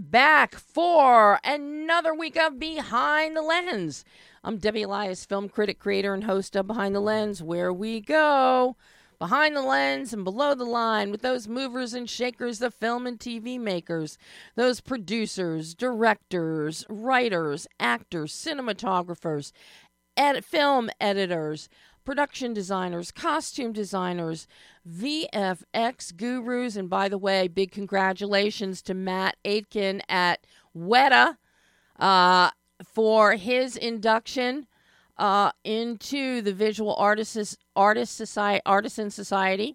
back for another week of Behind the Lens. I'm Debbie Elias, film critic, creator, and host of Behind the Lens, where we go behind the lens and below the line with those movers and shakers of film and TV makers, those producers, directors, writers, actors, cinematographers, film editors, production designers, costume designers, VFX gurus, and by the way, big congratulations to Matt Aitken at Weta for his induction into the Visual Artisan Society.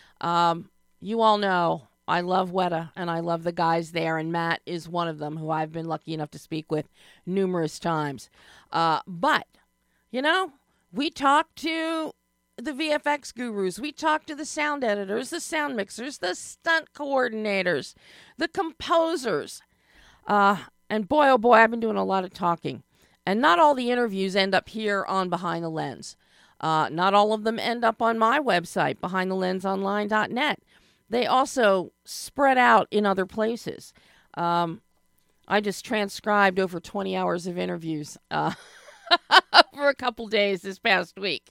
You all know I love Weta, and I love the guys there, and Matt is one of them who I've been lucky enough to speak with numerous times. But, you know, we talked to the VFX gurus. We talked to the sound editors, the sound mixers, the stunt coordinators, the composers. And boy, oh boy, I've been doing a lot of talking. And not all the interviews end up here on Behind the Lens. Not all of them end up on my website, behindthelensonline.net. They also spread out in other places. I just transcribed over 20 hours of interviews for a couple days this past week,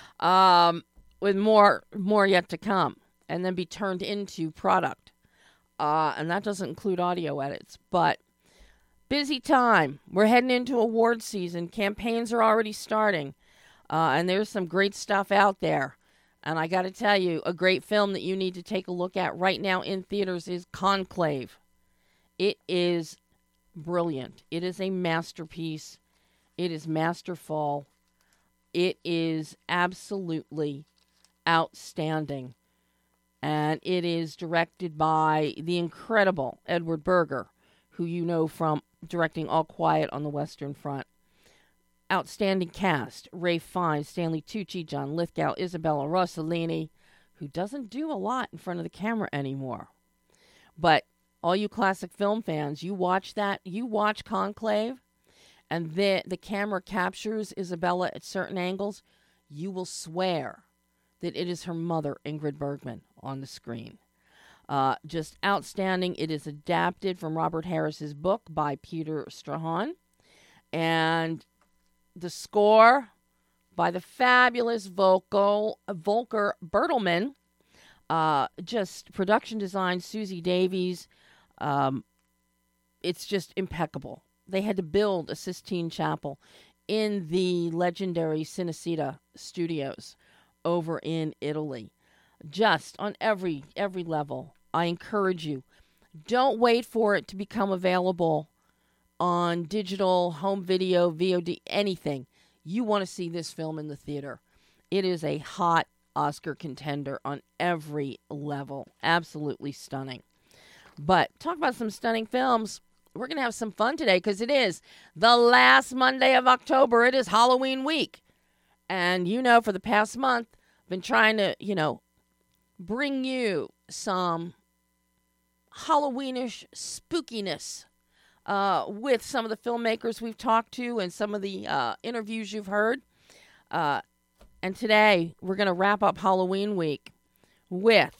with more yet to come, and then be turned into product. And that doesn't include audio edits, but busy time. We're heading into award season. Campaigns are already starting, and there's some great stuff out there. And I got to tell you, a great film that you need to take a look at right now in theaters is Conclave. It is brilliant. It is a masterpiece. It is masterful. It is absolutely outstanding. And it is directed by the incredible Edward Berger, who you know from directing All Quiet on the Western Front. Outstanding cast: Ralph Fiennes, Stanley Tucci, John Lithgow, Isabella Rossellini, who doesn't do a lot in front of the camera anymore. But all you classic film fans, you watch Conclave, and the camera captures Isabella at certain angles, you will swear that it is her mother, Ingrid Bergman, on the screen. Just outstanding. It is adapted from Robert Harris's book by Peter Strahan. And the score by the fabulous Volker Bertelmann. Just production design, Susie Davies. It's just impeccable. They had to build a Sistine Chapel in the legendary Cinecittà Studios over in Italy. Just on every level. I encourage you, don't wait for it to become available on digital, home video, VOD, anything. You want to see this film in the theater. It is a hot Oscar contender on every level. Absolutely stunning. But talk about some stunning films. We're going to have some fun today because it is the last Monday of October. It is Halloween week. And for the past month, I've been trying to, bring you some Halloweenish spookiness with some of the filmmakers we've talked to and some of the interviews you've heard. And today, we're going to wrap up Halloween week with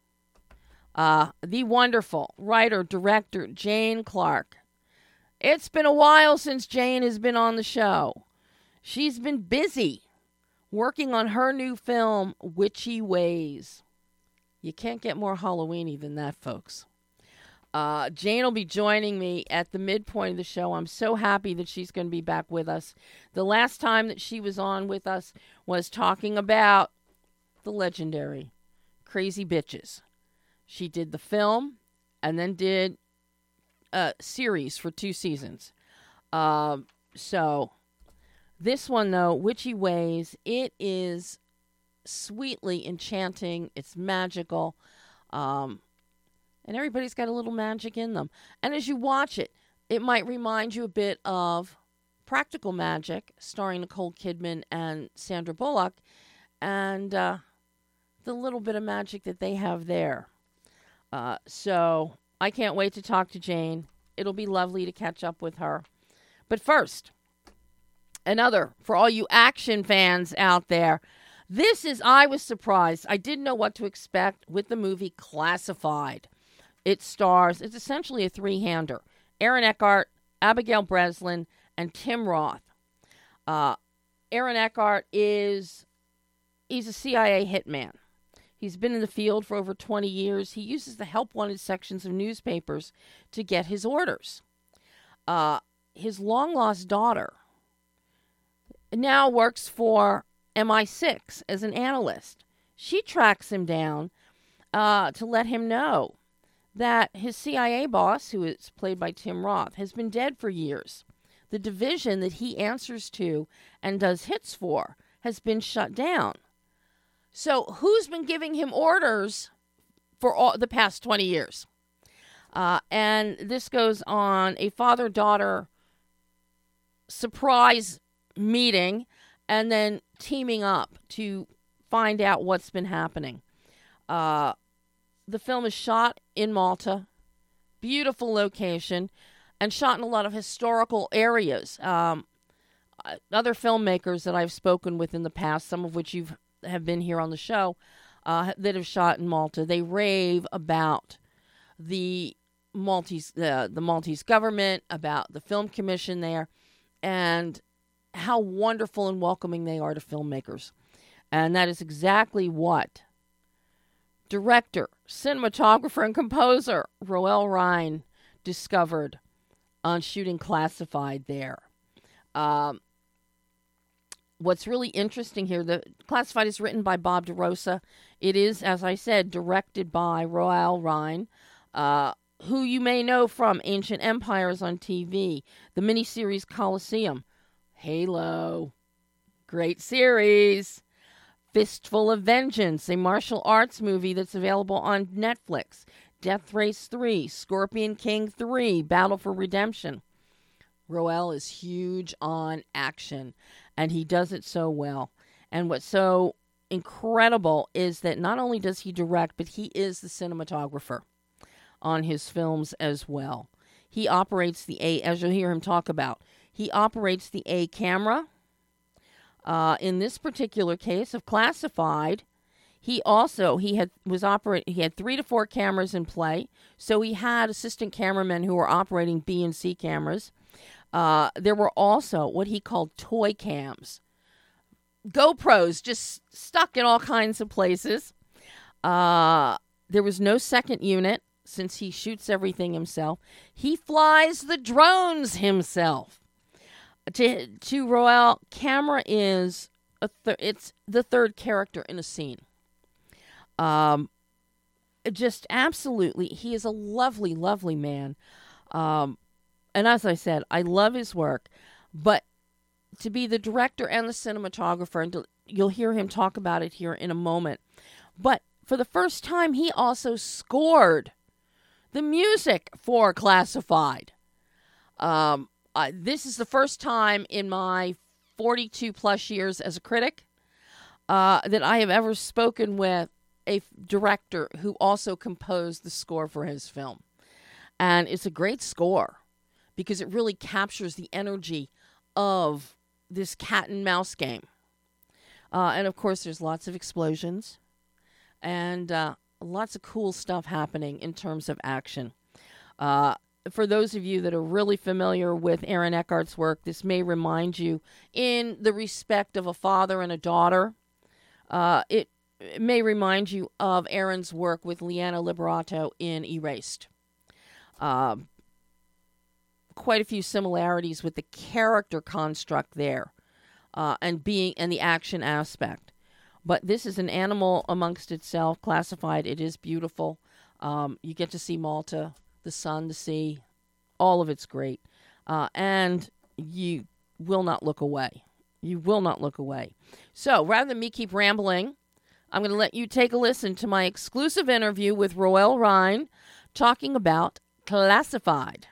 the wonderful writer-director Jane Clark. It's been a while since Jane has been on the show. She's been busy working on her new film, Witchy Ways. You can't get more Halloweeny than that, folks. Jane will be joining me at the midpoint of the show. I'm so happy that she's going to be back with us. The last time that she was on with us was talking about the legendary Crazy Bitches. She did the film and then did a series for 2 seasons. So this one, though, Witchy Ways, it is sweetly enchanting. It's magical. And everybody's got a little magic in them. And as you watch it, it might remind you a bit of Practical Magic, starring Nicole Kidman and Sandra Bullock, and the little bit of magic that they have there. So I can't wait to talk to Jane. It'll be lovely to catch up with her. But first, another, for all you action fans out there, I was surprised. I didn't know what to expect with the movie Classified. It's essentially a 3-hander. Aaron Eckhart, Abigail Breslin, and Tim Roth. Aaron Eckhart he's a CIA hitman. He's been in the field for over 20 years. He uses the help wanted sections of newspapers to get his orders. His long-lost daughter now works for MI6 as an analyst. She tracks him down to let him know that his CIA boss, who is played by Tim Roth, has been dead for years. The division that he answers to and does hits for has been shut down. So who's been giving him orders for the past 20 years? And this goes on a father-daughter surprise meeting and then teaming up to find out what's been happening. The film is shot in Malta, beautiful location, and shot in a lot of historical areas. Other filmmakers that I've spoken with in the past, some of which have been here on the show, that have shot in Malta, they rave about the Maltese government, about the film commission there, and how wonderful and welcoming they are to filmmakers. And that is exactly what director, cinematographer, and composer Roel Rein discovered on shooting Classified there. What's really interesting here, the Classified is written by Bob DeRosa. It is, as I said, directed by Roel Rein, who you may know from Ancient Empires on TV, the miniseries Colosseum, Halo, great series, Fistful of Vengeance, a martial arts movie that's available on Netflix, Death Race 3, Scorpion King 3, Battle for Redemption. Roel is huge on action, and he does it so well. And what's so incredible is that not only does he direct, but he is the cinematographer on his films as well. He operates as you'll hear him talk about, he operates the A camera. In this particular case of Classified, he had 3 to 4 cameras in play, so he had assistant cameramen who were operating B and C cameras. There were also what he called toy cams, GoPros just stuck in all kinds of places. There was no second unit since he shoots everything himself. He flies the drones himself. To Roel, camera is it's the third character in a scene. Just absolutely, he is a lovely, lovely man. And as I said, I love his work, but to be the director and the cinematographer, and you'll hear him talk about it here in a moment. But for the first time, he also scored the music for Classified. This is the first time in my 42 plus years as a critic that I have ever spoken with a director who also composed the score for his film. And it's a great score because it really captures the energy of this cat and mouse game. And of course, there's lots of explosions and lots of cool stuff happening in terms of action. For those of you that are really familiar with Aaron Eckhart's work, this may remind you, in the respect of a father and a daughter, it may remind you of Aaron's work with Liana Liberato in Erased. Quite a few similarities with the character construct there, and the action aspect. But this is an animal amongst itself, Classified. It is beautiful. You get to see Malta, the sun, the sea, all of it's great. And you will not look away. You will not look away. So rather than me keep rambling, I'm going to let you take a listen to my exclusive interview with Roel Rein talking about Classified.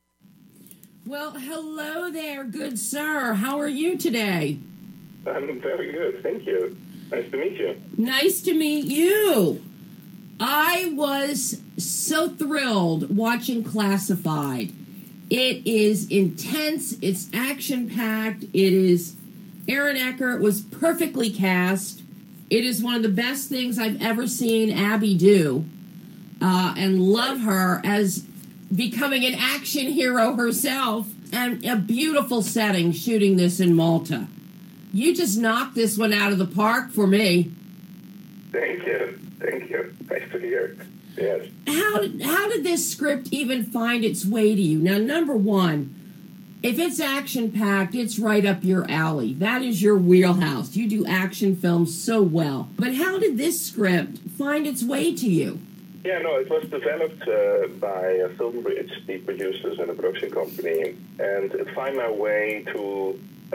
Well, hello there, good sir. How are you today? I'm very good, thank you. Nice to meet you. Nice to meet you. I was so thrilled watching Classified. It is intense. It's action-packed. Aaron Eckhart was perfectly cast. It is one of the best things I've ever seen Abby do. And love her as becoming an action hero herself, and a beautiful setting shooting this in Malta. You just knocked this one out of the park for me. Thank you. Nice to hear. Yes. How did this script even find its way to you? Now, number one, if it's action-packed, it's right up your alley. That is your wheelhouse. You do action films so well. But how did this script find its way to you? Yeah, no, it was developed by Filmbridge, the producers and the production company, and it found my way to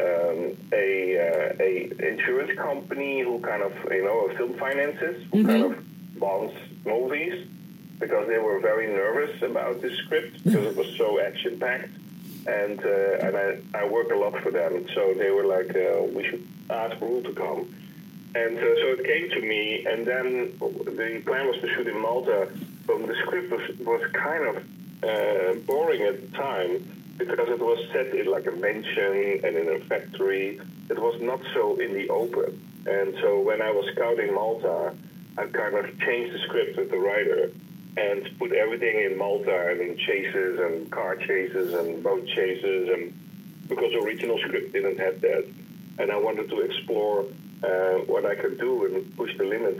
a insurance company who kind of, film finances, who kind of bonds movies, because they were very nervous about this script because it was so action-packed. And I work a lot for them, so they were like, we should ask Roel to come. And so it came to me, and then the plan was to shoot in Malta, but the script was kind of boring at the time because it was set in like a mansion and in a factory. It was not so in the open. And so when I was scouting Malta, I kind of changed the script with the writer and put everything in Malta and in chases and car chases and boat chases, and because the original script didn't have that. And I wanted to explore what I could do and push the limits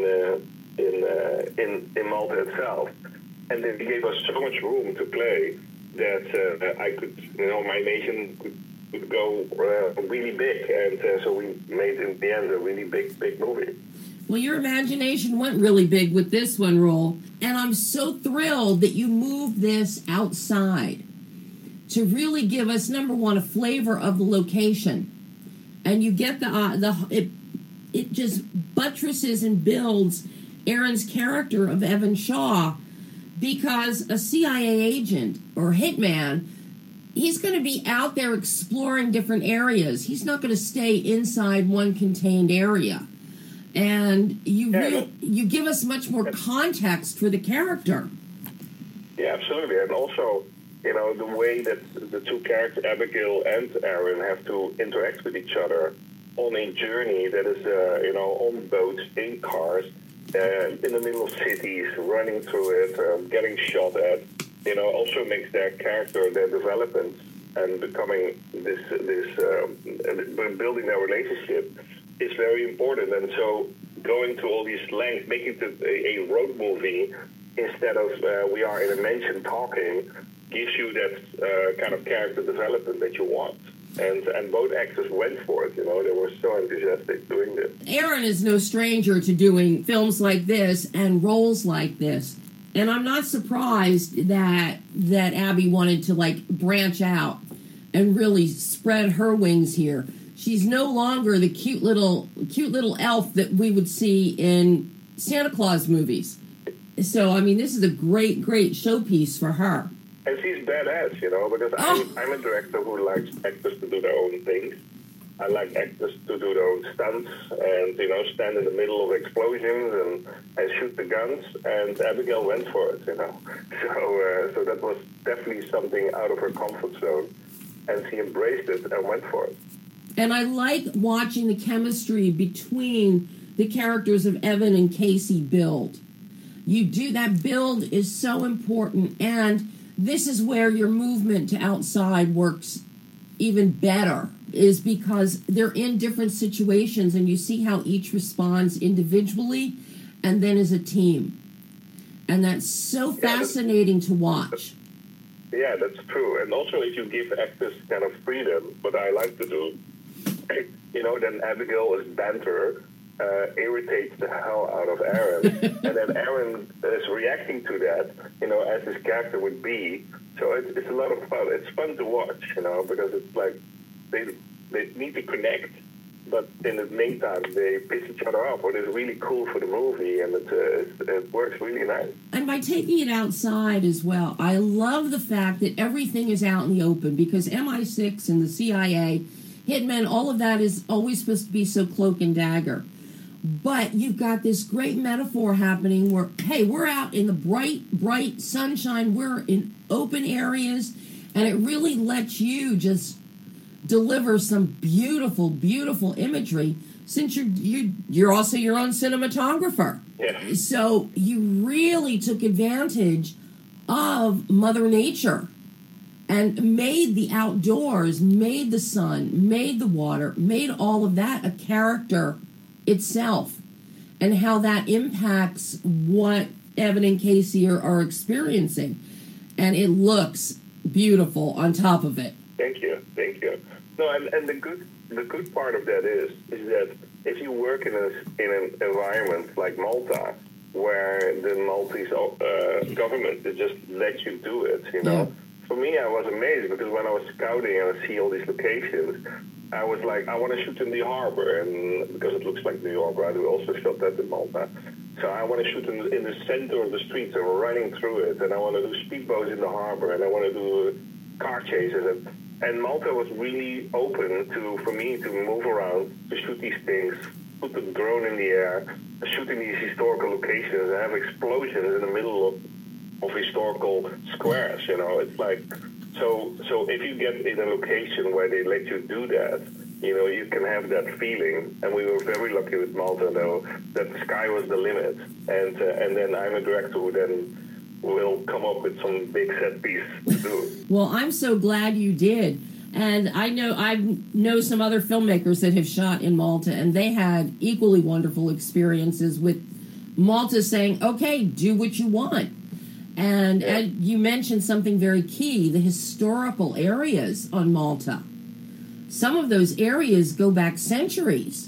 in Malta itself. And they gave us so much room to play that I could, my nation could go really big. And so we made, in the end, a really big movie. Well, your imagination went really big with this one, Roel. And I'm so thrilled that you moved this outside to really give us, number one, a flavor of the location. And you get it just buttresses and builds Aaron's character of Evan Shaw, because a CIA agent or hitman, he's going to be out there exploring different areas. He's not going to stay inside one contained area. And you give us much more context for the character. Yeah, absolutely. And also, the way that the two characters, Abigail and Aaron, have to interact with each other on a journey that is, on boats, in cars, in the middle of cities, running through it, getting shot at, also makes their character, their development, and becoming building their relationship is very important. And so going to all these lengths, making it a road movie instead of we are in a mansion talking, gives you that kind of character development that you want. And both actors went for it, they were so enthusiastic doing this. Aaron is no stranger to doing films like this and roles like this. And I'm not surprised that Abby wanted to branch out and really spread her wings here. She's no longer the cute little elf that we would see in Santa Claus movies. So, this is a great showpiece for her. And she's badass, because I'm a director who likes actors to do their own things. I like actors to do their own stunts and, stand in the middle of explosions and shoot the guns. And Abigail went for it, So that was definitely something out of her comfort zone. And she embraced it and went for it. And I like watching the chemistry between the characters of Evan and Casey build. That build is so important, and this is where your movement to outside works even better, is because they're in different situations and you see how each responds individually and then as a team. And that's so fascinating to watch. Yeah, that's true. And also if you give actors kind of freedom, what I like to do, then Abigail's banter irritates the hell out of Aaron. And then Aaron is reacting to that, as his character would be. So it's a lot of fun. It's fun to watch, because it's like they need to connect, but in the meantime, they piss each other off, what is really cool for the movie, and it works really nice. And by taking it outside as well, I love the fact that everything is out in the open, because MI6 and the CIA, hitmen, all of that is always supposed to be so cloak and dagger. But you've got this great metaphor happening where, hey, we're out in the bright sunshine, we're in open areas, and it really lets you just deliver some beautiful, beautiful imagery, since you're also your own cinematographer. Yeah. So you really took advantage of Mother Nature and made the outdoors, made the sun, made the water, made all of that a character itself, and how that impacts what Evan and Casey are experiencing. And it looks beautiful on top of it. Thank you. No, and the good part of that is that if you work in an environment like Malta, where the Maltese government just lets you do it, you know. Yeah. For me, I was amazed because when I was scouting and I see all these locations, I was like, I want to shoot in the harbor, and because it looks like New York, right? We also shot that in Malta. So I want to shoot in the center of the streets and running through it, and I want to do speedboats in the harbor, and I want to do car chases. And Malta was really open for me to move around, to shoot these things, put the drone in the air, shooting these historical locations, and have explosions in the middle of historical squares. You know, it's like so if you get in a location where they let you do that, you know, you can have that feeling. And we were very lucky with Malta, though, that the sky was the limit. And then I'm a director who then will come up with some big set piece to do. Well, I'm so glad you did. And I know some other filmmakers that have shot in Malta, and they had equally wonderful experiences with Malta saying, okay, do what you want. And you mentioned something very key, the historical areas on Malta. Some of those areas go back centuries.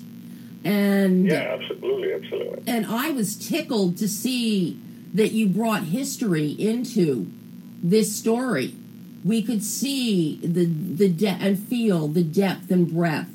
And yeah, absolutely. And I was tickled to see that you brought history into this story. We could see and feel the depth and breadth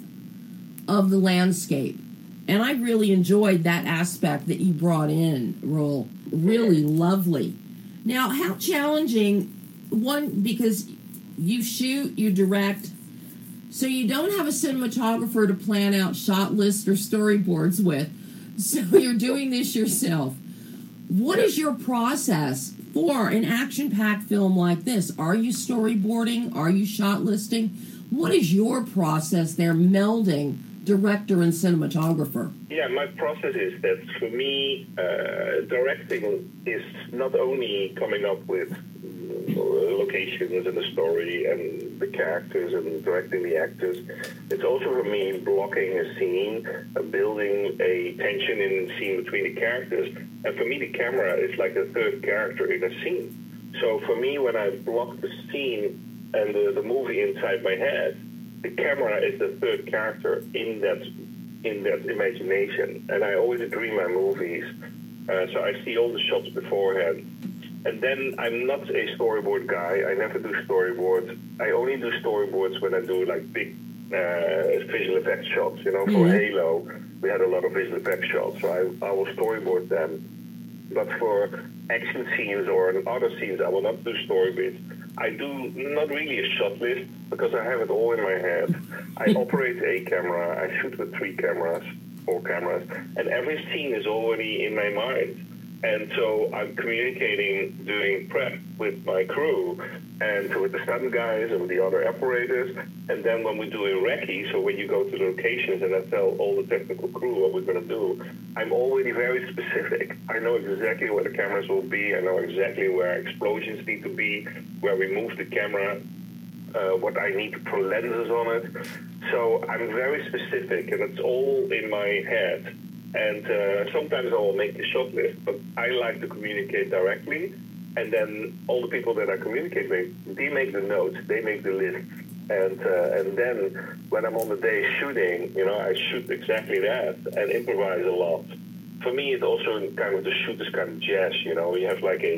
of the landscape. And I really enjoyed that aspect that you brought in, Roel. Really lovely. Now, how challenging, because you shoot, you direct, so you don't have a cinematographer to plan out shot lists or storyboards with. So you're doing this yourself. What is your process for an action-packed film like this? Are you storyboarding? Are you shot listing? What is your process there, melding director and cinematographer? Yeah, my process is that for me, directing is not only coming up with locations and the story and the characters and directing the actors. It's also for me blocking a scene, building a tension in the scene between the characters. And for me, the camera is like a third character in a scene. So for me, when I block the scene and the movie inside my head, the camera is the third character in that imagination. And I always dream my movies, so I see all the shots beforehand. And then I'm not a storyboard guy. I never do storyboards. I only do storyboards when I do like big visual effects shots. You know, for Halo, we had a lot of visual effects shots, so I will storyboard them. But for action scenes or other scenes, I will not do storyboards. I do not really a shot list because I have it all in my head. I operate a camera. I shoot with 4 cameras, and every scene is already in my mind. And so I'm communicating, doing prep with my crew and with the stunt guys and with the other operators. And then when we do a recce, so when you go to the locations and I tell all the technical crew what we're going to do, I'm already very specific. I know exactly where the cameras will be. I know exactly where explosions need to be, where we move the camera, what I need to put lenses on it. So I'm very specific, and it's all in my head. And sometimes I will make the shot list, but I like to communicate directly. And then all the people that I communicate with, they make the notes, they make the list. And then when I'm on the day shooting, you know, I shoot exactly that and improvise a lot. For me, it's also kind of the shoot is kind of jazz, you know. You have like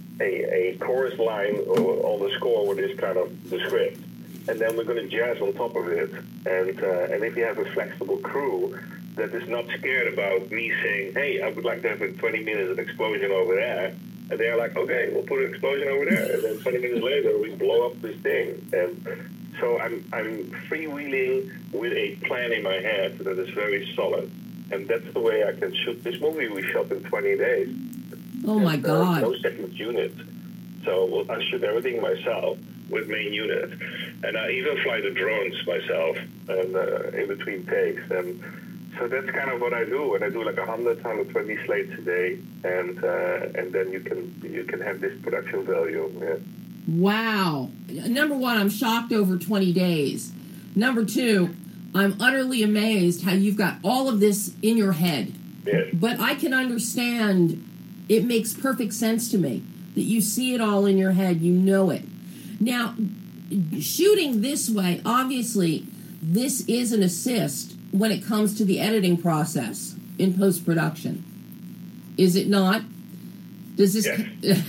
a chorus line on the score with this kind of the script. And then we're going to jazz on top of it. And if you have a flexible crew that is not scared about me saying, hey, I would like to have a 20 minutes of explosion over there. And they're like, okay, we'll put an explosion over there. And then 20 minutes later, we blow up this thing. And so I'm freewheeling with a plan in my head that is very solid. And that's the way I can shoot. This movie we shot in 20 days. Oh, my God. No second unit. So I shoot everything myself with main unit. And I even fly the drones myself and in between takes. And So that's kind of what I do, and I do like 100, 120 slates a day, and then you can have this production value. Yeah. Wow. Number one, I'm shocked over 20 days. Number two, I'm utterly amazed how you've got all of this in your head. Yes. But I can understand, it makes perfect sense to me that you see it all in your head, you know it. Now, shooting this way, obviously, this is an assist when it comes to the editing process in post-production. Is it not? Does this... Yes.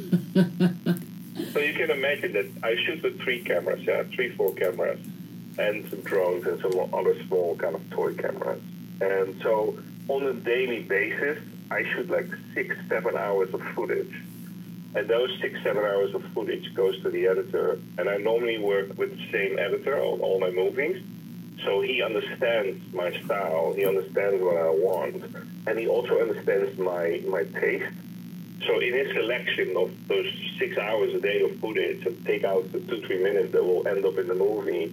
So you can imagine that I shoot with 3 cameras, 4 cameras, and some drones and some other small kind of toy cameras. And so on a daily basis, I shoot like 6-7 hours of footage. And those 6-7 hours of footage goes to the editor. And I normally work with the same editor on all my movies. So he understands my style, he understands what I want, and he also understands my taste. So in his selection of those 6 hours a day of footage and take out the 2-3 minutes that will end up in the movie,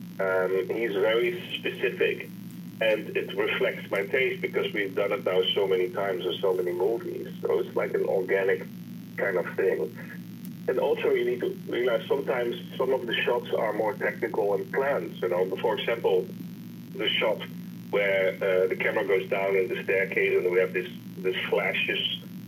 he's very specific. And it reflects my taste because we've done it now so many times in so many movies. So it's like an organic kind of thing. And also you need to realize sometimes some of the shots are more technical and planned. You know, for example, the shot where the camera goes down in the staircase and we have this flashes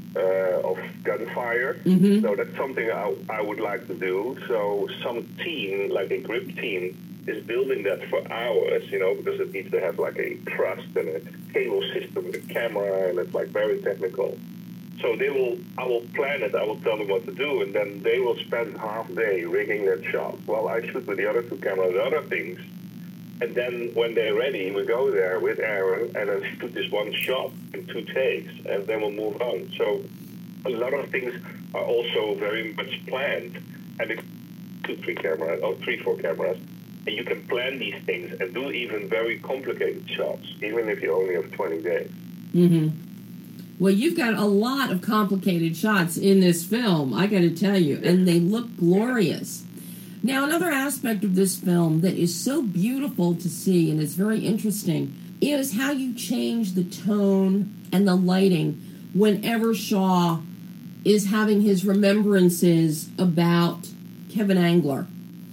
of gunfire. Mm-hmm. So that's something I would like to do. So some team, like a grip team, is building that for hours, you know, because it needs to have like a truss and a cable system with a camera, and it's like very technical. So I will plan it, I will tell them what to do, and then they will spend half day rigging that shot while I shoot with the other 2 cameras other things. And then when they're ready, we go there with Aaron and then shoot this one shot in 2 takes, and then we'll move on. So a lot of things are also very much planned. And it's 2-3 cameras, or 3-4 cameras, and you can plan these things and do even very complicated shots, even if you only have 20 days. Mm-hmm. Well, you've got a lot of complicated shots in this film, I got to tell you, and they look glorious. Now, another aspect of this film that is so beautiful to see and is very interesting is how you change the tone and the lighting whenever Shaw is having his remembrances about Kevin Angler.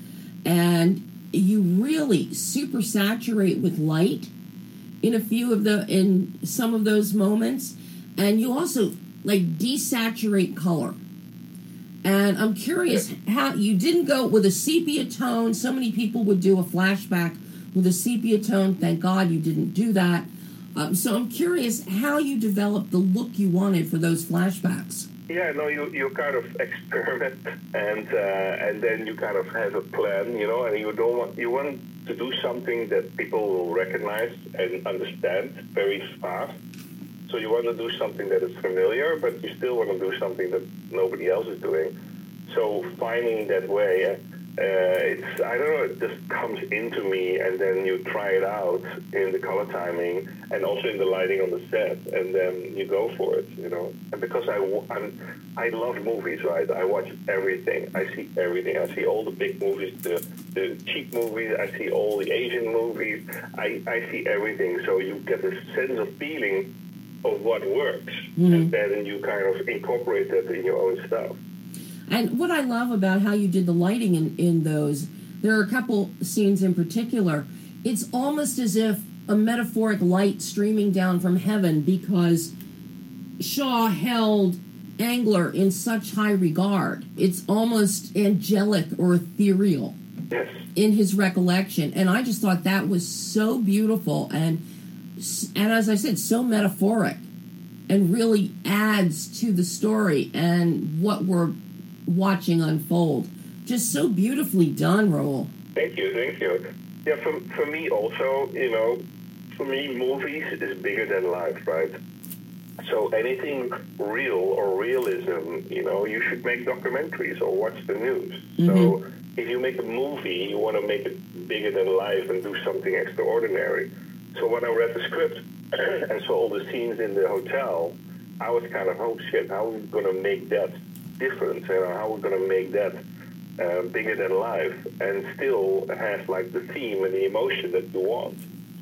And you really super saturate with light in some of those moments, and you also like desaturate color. And I'm curious how you didn't go with a sepia tone. So many people would do a flashback with a sepia tone. Thank God you didn't do that. So I'm curious how you developed the look you wanted for those flashbacks. Yeah, no, you kind of experiment, and then you kind of have a plan, you know, and you want to do something that people will recognize and understand very fast. So you want to do something that is familiar, but you still want to do something that nobody else is doing. So finding that way, I don't know, it just comes into me, and then you try it out in the color timing and also in the lighting on the set, and then you go for it, you know. And because I love movies, right? I watch everything. I see everything. I see all the big movies, the cheap movies. I see all the Asian movies. I see everything. So you get this sense of feeling of what works, and then you kind of incorporate that in your own stuff. And what I love about how you did the lighting in those, there are a couple scenes in particular, it's almost as if a metaphoric light streaming down from heaven, because Shaw held Angler in such high regard. It's almost angelic or ethereal in his recollection. And I just thought that was so beautiful and as I said, so metaphoric, and really adds to the story and what we're watching unfold. Just so beautifully done, Raul. Thank you. Yeah, for me also, you know, for me, movies is bigger than life, right? So anything real or realism, you know, you should make documentaries or watch the news. Mm-hmm. So if you make a movie, you want to make it bigger than life and do something extraordinary. So when I read the script and saw all the scenes in the hotel, I was kind of, oh shit, how are we going to make that different? You know, how are we going to make that bigger than life and still have like the theme and the emotion that you want?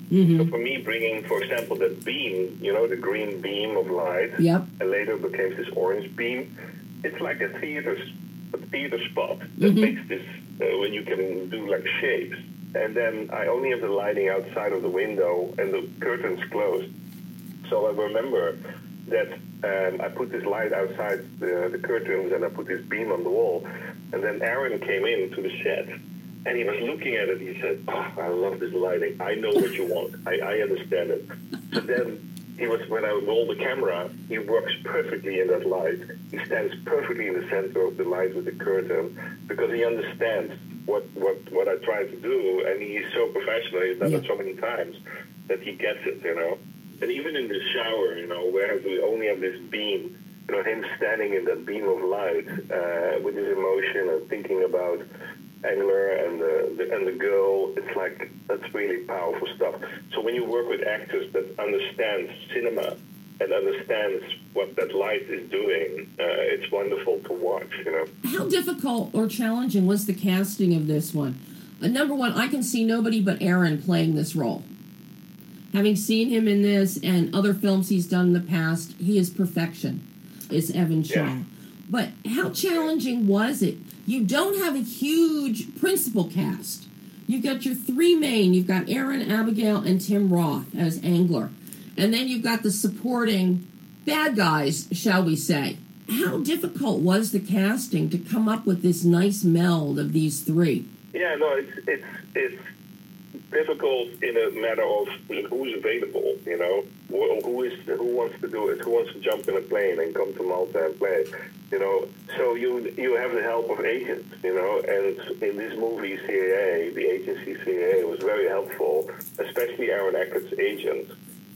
So for me, bringing, for example, that beam, the green beam of light, Yep. and later became this orange beam, it's like a theater spot that makes this, when you can do like shapes. And then I only have the lighting outside of the window and the curtains closed. So I remember that I put this light outside the curtains and I put this beam on the wall. And then Aaron came into the shed and he was looking at it. He said, "Oh, I love this lighting. I know what you want. I understand it." So then when I roll the camera, he works perfectly in that light. He stands perfectly in the center of the light with the curtain because he understands what I try to do, and he's so professional. He's done it so many times that he gets it, And even in the shower, where we only have this beam, him standing in that beam of light with his emotion and thinking about Angler and the girl, it's like, that's really powerful stuff. So when you work with actors that understand cinema and understands what that light is doing, it's wonderful to watch, How difficult or challenging was the casting of this one? Number one, I can see nobody but Aaron playing this role. Having seen him in this and other films he's done in the past, he is perfection. It's Evan Shaw. Yeah. But how challenging was it? You don't have a huge principal cast. You've got your three main. You've got Aaron, Abigail, and Tim Roth as Angler. And then you've got the supporting bad guys, shall we say. How difficult was the casting to come up with this nice meld of these three? Yeah, no, it's difficult in a matter of who's available, who wants to do it, who wants to jump in a plane and come to Malta and play, So you have the help of agents, and in this movie, CAA, the agency CAA was very helpful, especially Aaron Eckert's agent.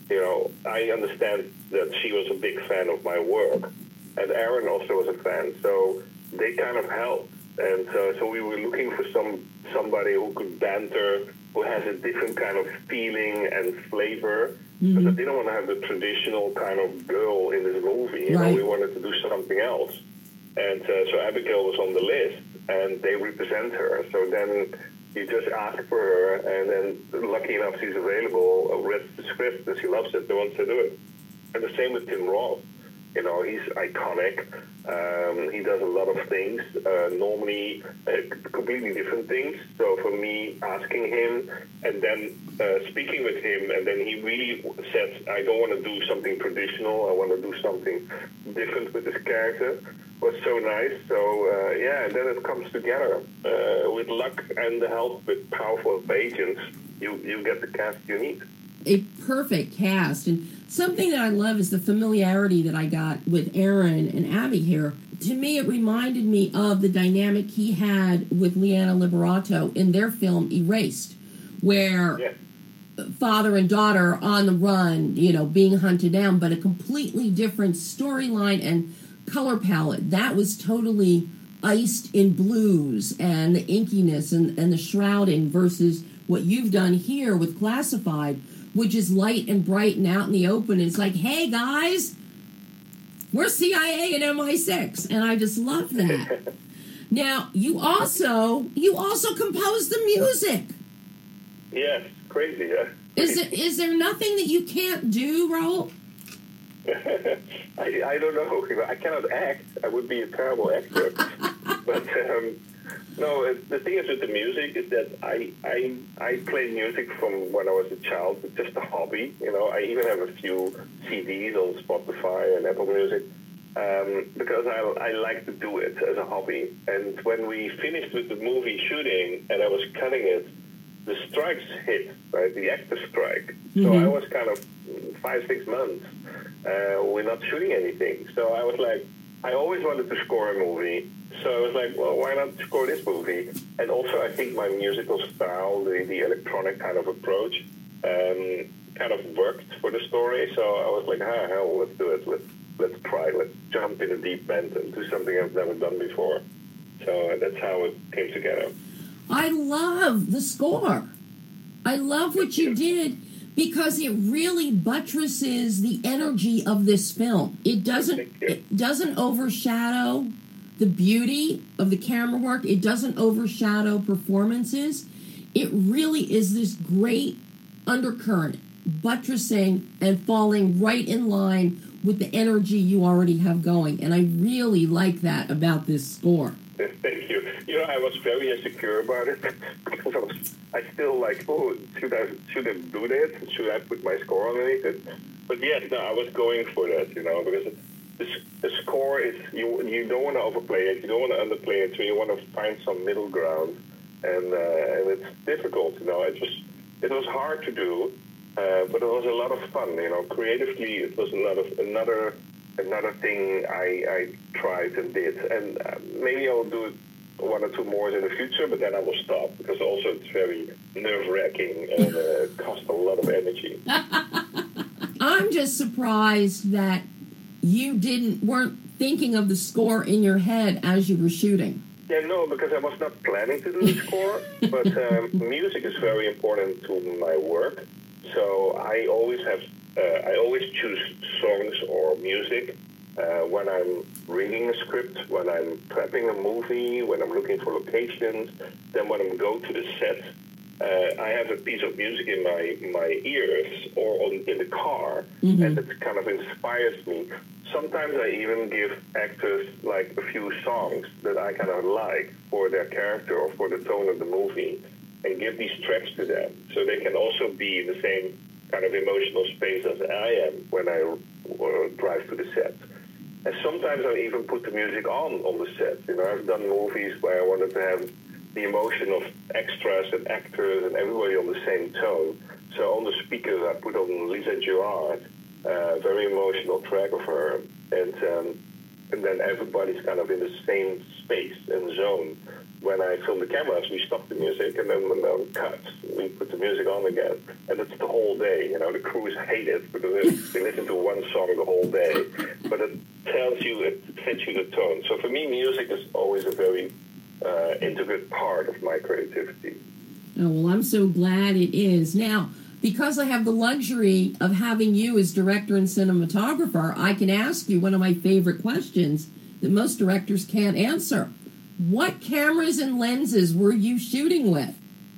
I understand that she was a big fan of my work, and Aaron also was a fan, so they kind of helped. And so we were looking for somebody who could banter, who has a different kind of feeling and flavor. Because I didn't want to have the traditional kind of girl in this movie. We wanted to do something else. And so Abigail was on the list, and they represent her. So then you just ask for her, and then lucky enough she's available, read the script, and she loves it, and wants to do it. And the same with Tim Roth. He's iconic. He does a lot of things, normally completely different things. So for me, asking him and then speaking with him, and then he really said, I don't want to do something traditional. I want to do something different with this character. Was so nice. So, and then it comes together. With luck and the help with powerful agents, you get the cast you need. A perfect cast. And something that I love is the familiarity that I got with Aaron and Abby here. To me, it reminded me of the dynamic he had with Liana Liberato in their film Erased, where father and daughter on the run, being hunted down, but a completely different storyline and color palette. That was totally iced in blues and the inkiness and the shrouding versus what you've done here with Classified, which is light and bright and out in the open. It's like, hey, guys, we're CIA and MI6. And I just love that. Now, you also composed the music. Yes, crazy, yeah. Is there nothing that you can't do, Raul? I don't know. I cannot act. I would be a terrible actor. But no, the thing is with the music is that I play music from when I was a child. It's just a hobby. I even have a few CDs on Spotify and Apple Music because I like to do it as a hobby. And when we finished with the movie shooting and I was cutting it, the strikes hit, right? The actor strike. So I was kind of 5-6 months. We're not shooting anything. So I was like, I always wanted to score a movie. So I was like, well, why not score this movie? And also I think my musical style, the electronic kind of approach, kind of worked for the story. So I was like, hell, let's do it. Let's try. Let's jump in the deep end and do something I've never done before. So that's how it came together. I love the score. I love what you did because it really buttresses the energy of this film. It doesn't overshadow the beauty of the camera work. It doesn't overshadow performances. It really is this great undercurrent, buttressing and falling right in line with the energy you already have going. And I really like that about this score. Thank you. You know, I was very insecure about it because I still like, oh, should I do that? Should I put my score underneath it? But yes, no, I was going for that, you know, because the score is, you don't want to overplay it, you don't want to underplay it, so you want to find some middle ground, and it's difficult, you know. It was hard to do, but it was a lot of fun, you know. Creatively, it was another thing I tried and did, and maybe I'll do it one or two more in the future, but then I will stop, because also it's very nerve-wracking and costs a lot of energy. I'm just surprised that you weren't thinking of the score in your head as you were shooting. Yeah, no, because I was not planning to do the score, but music is very important to my work, so I always choose songs or music when I'm reading a script, when I'm prepping a movie, when I'm looking for locations. Then when I go to the set, I have a piece of music in my ears or in the car, and it kind of inspires me. Sometimes I even give actors like a few songs that I kind of like for their character or for the tone of the movie, and give these tracks to them, so they can also be in the same kind of emotional space as I am when I drive to the set. And sometimes I even put the music on the set. You know, I've done movies where I wanted to have the emotion of extras and actors and everybody on the same tone. So on the speakers I put on Lisa Gerard, a very emotional track of her, and then everybody's kind of in the same space and zone. When I film the cameras, we stop the music, and then when they're cut, we put the music on again. And it's the whole day. You know, the crews hate it because they listen to one song the whole day. But it tells you, it sets you the tone. So for me, music is always a very integral part of my creativity. Oh, well, I'm so glad it is. Now, because I have the luxury of having you as director and cinematographer, I can ask you one of my favorite questions that most directors can't answer. What cameras and lenses were you shooting with?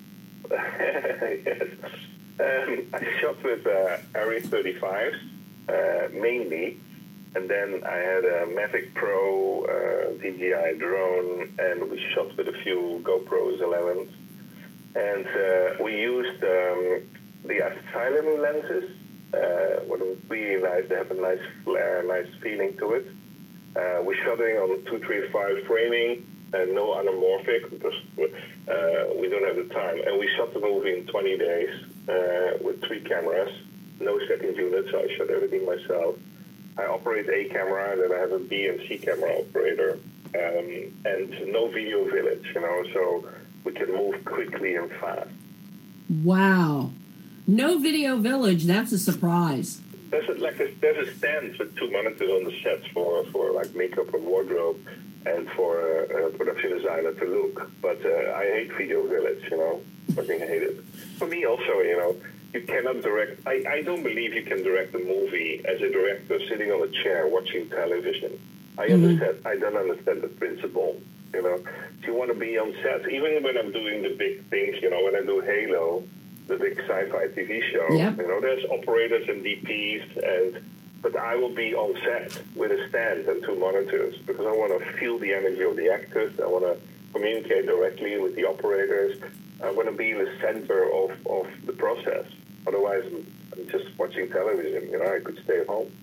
Yes. I shot with Arri 35s, mainly. And then I had a Mavic Pro DJI drone, and we shot with a few GoPros 11s. And we used the Asylum lenses, what was really nice. They have a nice flare, nice feeling to it. We shot it on 235 framing, and no anamorphic, because we don't have the time. And we shot the movie in 20 days with 3 cameras, no second unit, so I shot everything myself. I operate a camera, and then I have a B and C camera operator, and no video village, you know, so we can move quickly and fast. Wow. No video village, that's a surprise. There's a stand with 2 monitors on the sets for like makeup and wardrobe, and for a production designer to look. But I hate video village, you know, fucking hate it. For me also, you know, you cannot direct, I don't believe you can direct a movie as a director sitting on a chair watching television. I don't understand the principle, you know. If you want to be on set, even when I'm doing the big things, you know, when I do Halo, the big sci-fi TV show, you know, there's operators and DPs, but I will be on set with a stand and 2 monitors because I want to feel the energy of the actors. I want to communicate directly with the operators. I want to be in the center of the process. Otherwise, I'm just watching television. You know, I could stay at home.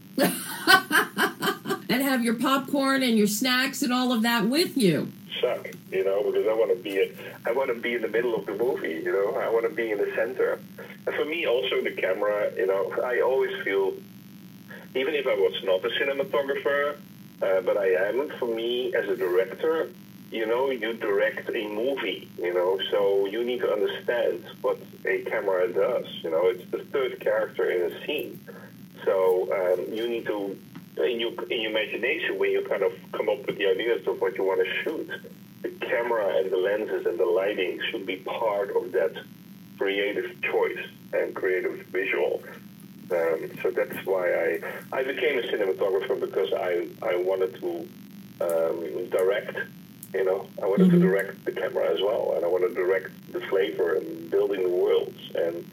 And have your popcorn and your snacks and all of that with you. Suck, you know, because I want to be in the middle of the movie, you know. I want to be in the center. And for me, also the camera, you know, I always feel, even if I was not a cinematographer, but I am, for me, as a director, you know, you direct a movie, you know, so you need to understand what a camera does, you know. It's the third character in a scene. So you need to, in your imagination, when you kind of come up with the ideas of what you want to shoot, the camera and the lenses and the lighting should be part of that creative choice and creative visual. So that's why I became a cinematographer, because I wanted to direct, you know. I wanted to direct the camera as well, and I want to direct the flavor and building the worlds. And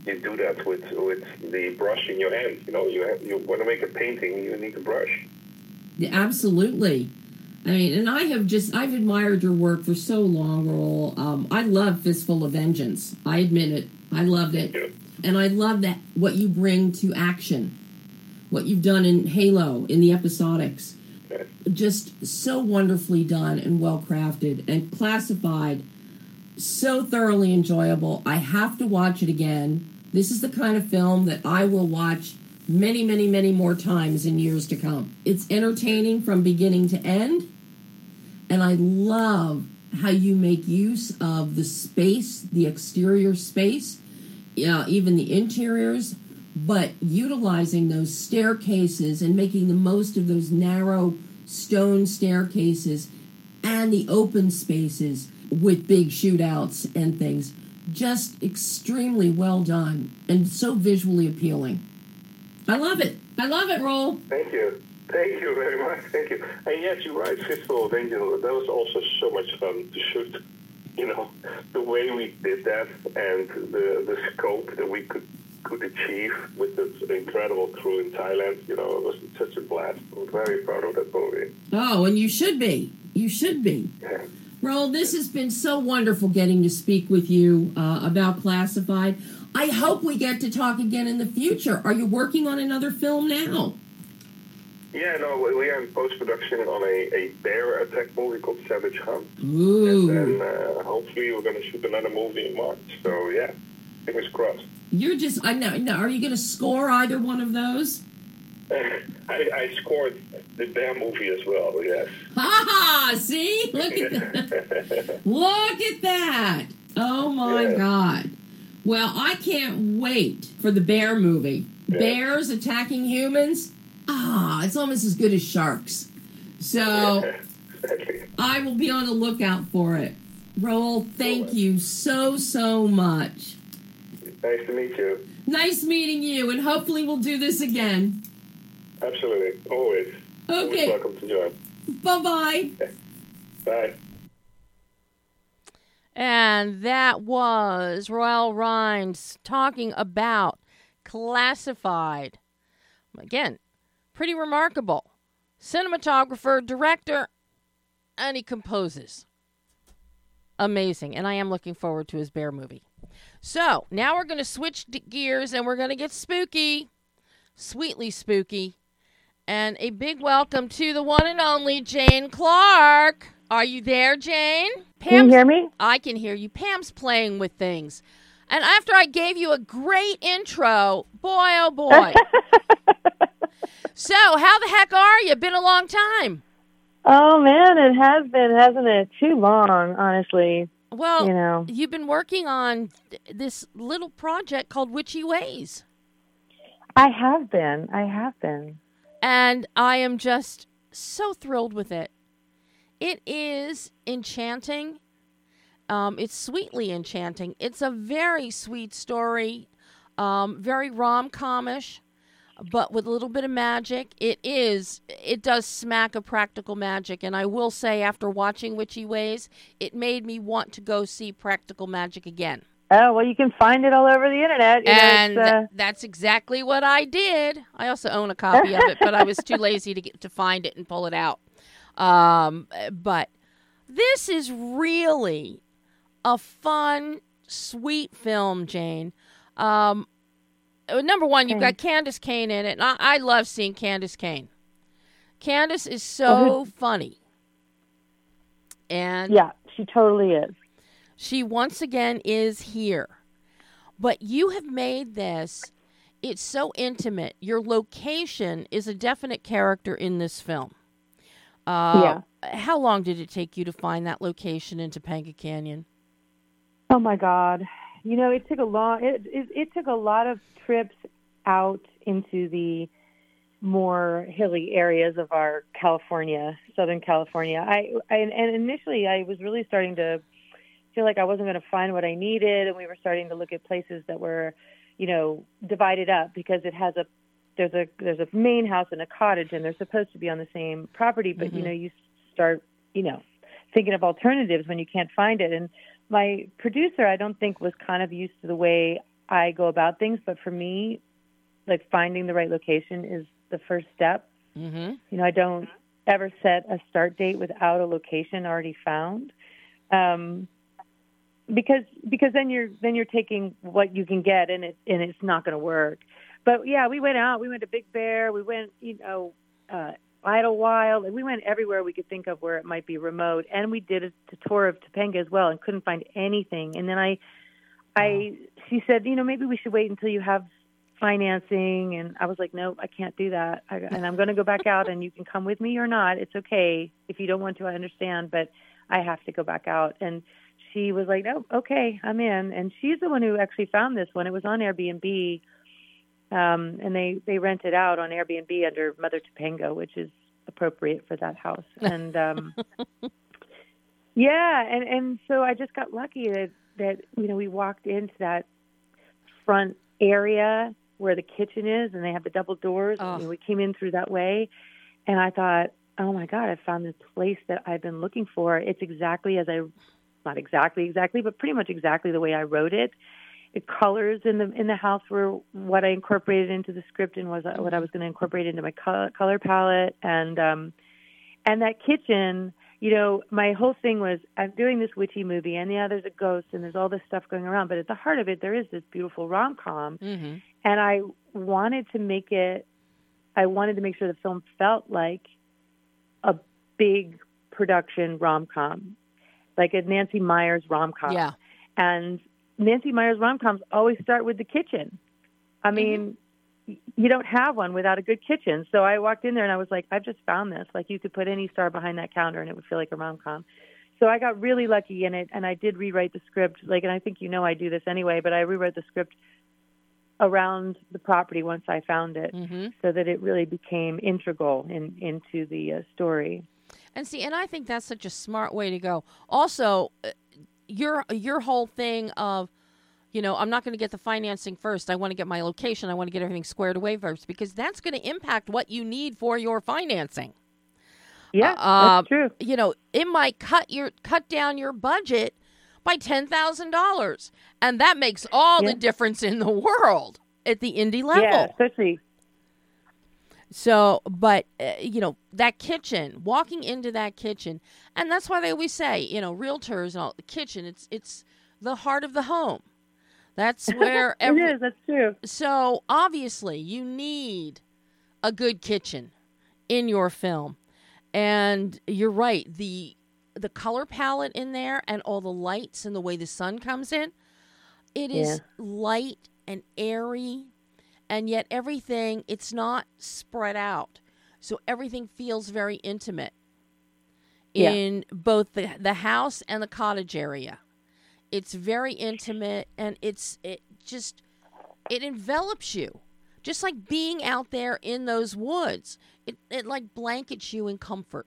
you do that with the brush in your hand. You know, you want to make a painting, you need a brush. Yeah, absolutely. I mean, and I've admired your work for so long, Roel. I love Fistful of Vengeance. I admit it. I loved it. Yeah. And I love that what you bring to action, what you've done in Halo, in the episodics. Yeah. Just so wonderfully done and well crafted and classified. So thoroughly enjoyable. I have to watch it again. This is the kind of film that I will watch many, many, many more times in years to come. It's entertaining from beginning to end. And I love how you make use of the space, the exterior space, even the interiors, but utilizing those staircases and making the most of those narrow stone staircases and the open spaces with big shootouts and things. Just extremely well done and so visually appealing. I love it. I love it, Roel. Thank you. Thank you very much. Thank you. And yes, you're right. Fistful of Vengeance, that was also so much fun to shoot. You know, the way we did that and the scope that we could achieve with this incredible crew in Thailand, you know, it was such a blast. I'm very proud of that movie. Oh, and you should be. You should be. Yeah. Roel, this has been so wonderful getting to speak with you about Classified. I hope we get to talk again in the future. Are you working on another film now? Yeah, no, we are in post-production on a bear attack movie called Savage Hunt. Ooh. And then hopefully we're going to shoot another movie in March. So, yeah, fingers crossed. You're just, I know, are you going to score either one of those? I scored the bear movie as well, yes. Ha ha! See? Look at that. Look at that. Oh, my God. Well, I can't wait for the bear movie. Yeah. Bears attacking humans? It's almost as good as sharks. So I will be on the lookout for it. Roel, thank you so, so much. Nice to meet you. Nice meeting you, and hopefully we'll do this again. Absolutely. Always. Okay. Always welcome to join. Bye-bye. Bye. And that was Roel Rines talking about Classified. Again, pretty remarkable. Cinematographer, director, and he composes. Amazing. And I am looking forward to his bear movie. So, now we're going to switch gears and we're going to get spooky. Sweetly spooky. And a big welcome to the one and only Jane Clark. Are you there, Jane? Can you hear me? I can hear you. Pam's playing with things. And after I gave you a great intro, boy, oh boy. So, how the heck are you? Been a long time. Oh, man, it has been, hasn't it? Too long, honestly. Well, you know, you've been working on this little project called Witchy Ways. I have been. And I am just so thrilled with it. It is enchanting. It's sweetly enchanting. It's a very sweet story, very rom-com-ish, but with a little bit of magic. It does smack of practical magic. And I will say, after watching Witchy Ways, it made me want to go see practical magic again. Oh, well, you can find it all over the internet. And that's exactly what I did. I also own a copy of it, but I was too lazy to find it and pull it out. But this is really a fun, sweet film, Jane. Number one, you've got Candace Cain in it, and I love seeing Candace Cain. Candace is so funny. And yeah, she totally is. She once again is here. But you have made this, it's so intimate. Your location is a definite character in this film. Yeah. How long did it take you to find that location in Topanga Canyon? Oh my God. You know, it took a lot of trips out into the more hilly areas of our Southern California. And initially I was really starting to feel like I wasn't going to find what I needed, and we were starting to look at places that were, you know, divided up because there's a main house and a cottage, and they're supposed to be on the same property, but you know, you start, you know, thinking of alternatives when you can't find it. And my producer, I don't think, was kind of used to the way I go about things, but for me, like finding the right location is the first step. Mm-hmm. You know, I don't ever set a start date without a location already found, because then you're taking what you can get, and it's not going to work. But yeah, we went out. We went to Big Bear. We went, Idlewild. We went everywhere we could think of where it might be remote, and we did a tour of Topanga as well, and couldn't find anything. And then she said, maybe we should wait until you have financing, and I was like, nope, I can't do that. And I'm going to go back out, and you can come with me or not. It's okay if you don't want to. I understand, but I have to go back out. And she was like, no, okay, I'm in. And she's the one who actually found this one. It was on Airbnb, and they rent it out on Airbnb under Mother Topanga, which is appropriate for that house. And yeah, and so I just got lucky that we walked into that front area where the kitchen is, and they have the double doors. Oh. And we came in through that way, and I thought, oh my God, I found this place that I've been looking for. It's exactly not exactly, but pretty much exactly the way I wrote it. The colors in the house were what I incorporated into the script, and was what I was going to incorporate into my color palette. And that kitchen, my whole thing was, I'm doing this witchy movie, and yeah, there's a ghost, and there's all this stuff going around, but at the heart of it, there is this beautiful rom-com. Mm-hmm. And I wanted to make sure the film felt like a big production rom-com, like a Nancy Meyers rom-com. Yeah. And Nancy Meyers rom-coms always start with the kitchen. I mean, you don't have one without a good kitchen. So I walked in there and I was like, I've just found this. Like, you could put any star behind that counter and it would feel like a rom-com. So I got really lucky in it, and I did rewrite the script. And I think I do this anyway, but I rewrote the script around the property once I found it, Mm-hmm. so that it really became integral into the story. And I think that's such a smart way to go. Also, your whole thing of, I'm not going to get the financing first. I want to get my location. I want to get everything squared away first, because that's going to impact what you need for your financing. Yeah, that's true. It might cut down your budget by $10,000, and that makes all the difference in the world at the indie level. Yeah, especially. So, but, that kitchen, walking into that kitchen, and that's why they always say, realtors and all, the kitchen, it's the heart of the home. That's where it is, that's true. So, obviously, you need a good kitchen in your film. And you're right, the color palette in there and all the lights and the way the sun comes in, it is light and airy. And yet everything, it's not spread out. So everything feels very intimate in both the house and the cottage area. It's very intimate, and it envelops you. Just like being out there in those woods. It like blankets you in comfort.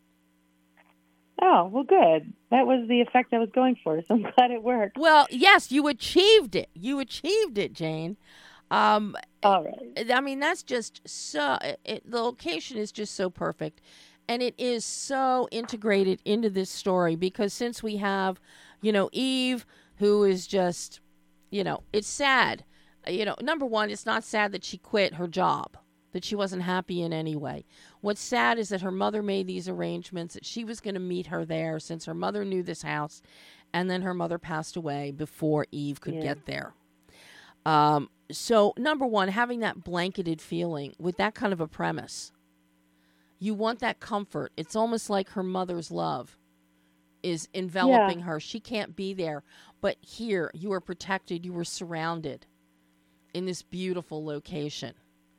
Oh, well, good. That was the effect I was going for, so I'm glad it worked. Well, yes, you achieved it. You achieved it, Jane. All right. I mean, that's just so, the location is just so perfect, and it is so integrated into this story, because since we have, Eve, who is just, it's sad. Number one, it's not sad that she quit her job, that she wasn't happy in any way. What's sad is that her mother made these arrangements, that she was going to meet her there, since her mother knew this house, and then her mother passed away before Eve could get there. So, number one, having that blanketed feeling with that kind of a premise, you want that comfort. It's almost like her mother's love is enveloping her. She can't be there, but here you are protected. You were surrounded in this beautiful location.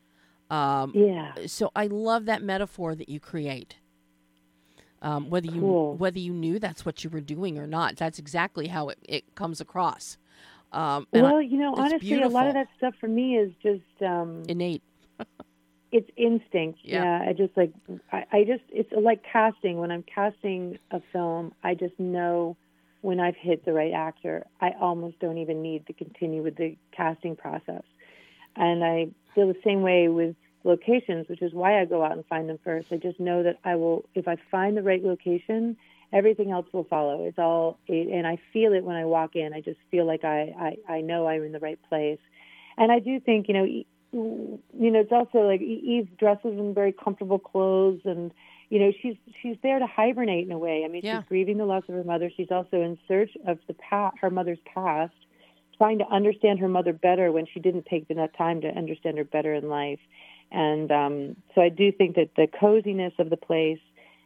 So I love that metaphor that you create. Whether you knew that's what you were doing or not, that's exactly how it comes across. Honestly, beautiful. A lot of that stuff for me is just innate. It's instinct. Yeah. I just it's like casting. When I'm casting a film, I just know when I've hit the right actor. I almost don't even need to continue with the casting process. And I feel the same way with locations, which is why I go out and find them first. I just know that if I find the right location, everything else will follow. And I feel it when I walk in. I just feel like I know I'm in the right place. And I do think, it's also like Eve dresses in very comfortable clothes, and she's there to hibernate in a way. I mean, Yeah. she's grieving the loss of her mother. She's also in search of her mother's past, trying to understand her mother better when she didn't take enough time to understand her better in life. And so I do think that the coziness of the place,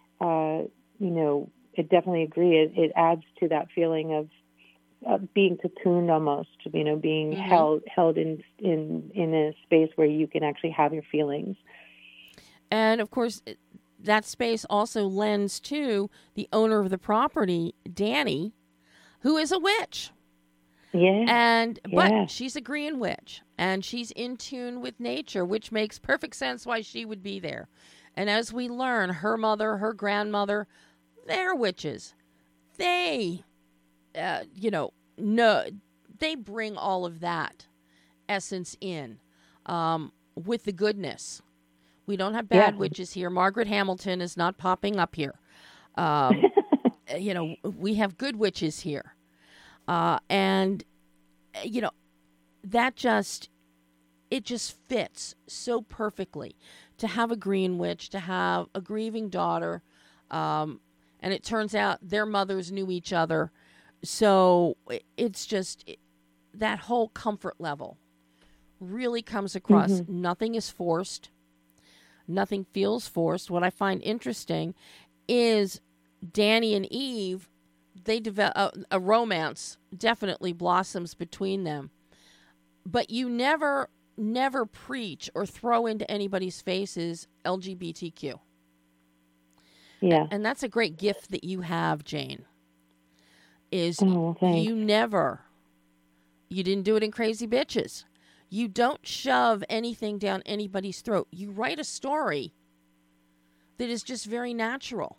I definitely agree. It adds to that feeling of being cocooned almost, being held in a space where you can actually have your feelings. And of course, that space also lends to the owner of the property, Danny, who is a witch. Yeah. But she's a green witch, and she's in tune with nature, which makes perfect sense why she would be there. And as we learn, her mother, her grandmother, they're witches. They, they bring all of that essence in with the goodness. We don't have bad witches here. Margaret Hamilton is not popping up here. We have good witches here. And that just fits so perfectly to have a green witch, to have a grieving daughter. And it turns out their mothers knew each other. So it's just that whole comfort level really comes across. Mm-hmm. Nothing is forced. Nothing feels forced. What I find interesting is Danny and Eve, they develop a romance definitely blossoms between them, but you never preach or throw into anybody's faces LGBTQ. Yeah, and that's a great gift that you have, Jane. Is thanks. You didn't do it in Crazy Bitches. You don't shove anything down anybody's throat. You write a story that is just very natural.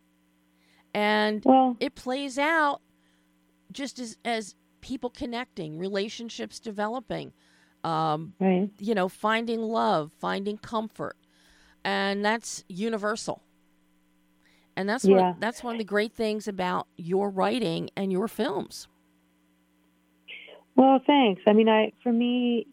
And it plays out just as people connecting, relationships developing, right. Finding love, finding comfort. And that's universal. And that's one of the great things about your writing and your films. Well, thanks. I mean, for me,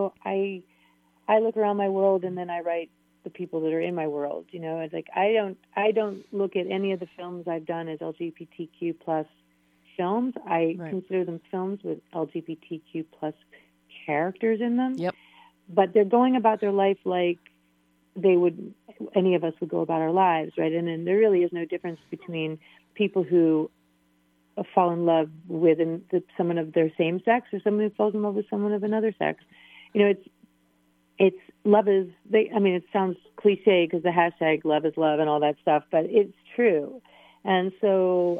I look around my world and then I write the people that are in my world. It's like I don't look at any of the films I've done as LGBTQ plus films. I consider them films with LGBTQ plus characters in them. Yep. But they're going about their life like any of us would go about our lives, right? And then there really is no difference between people who fall in love with someone of their same sex or someone who falls in love with someone of another sex. It's love is, it sounds cliche because the hashtag love is love and all that stuff, but it's true. And so,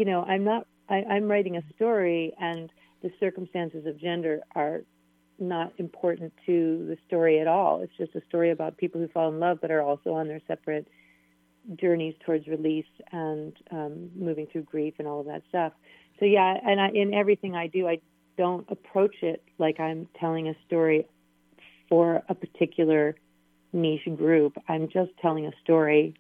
I'm writing a story and the circumstances of gender are not important to the story at all. It's just a story about people who fall in love but are also on their separate journeys towards release and moving through grief and all of that stuff. So in everything I do, I don't approach it like I'm telling a story for a particular niche group. I'm just telling a story,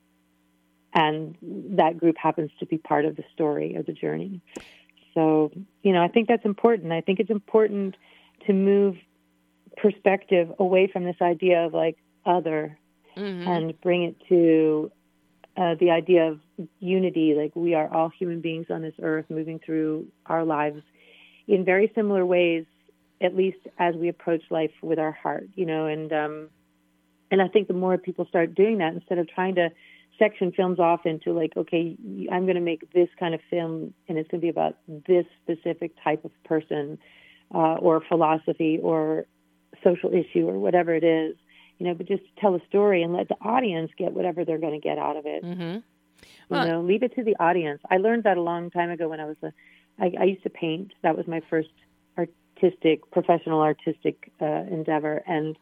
and that group happens to be part of the story or the journey. So, I think that's important. I think it's important to move perspective away from this idea of like other and bring it to the idea of unity. Like we are all human beings on this earth moving through our lives in very similar ways, at least as we approach life with our heart, and I think the more people start doing that, instead of trying to section films off into like, okay, I'm going to make this kind of film and it's going to be about this specific type of person or philosophy or social issue or whatever it is, but just tell a story and let the audience get whatever they're going to get out of it. Well, Leave it to the audience. I learned that a long time ago when I used to paint. That was my first professional artistic endeavor. And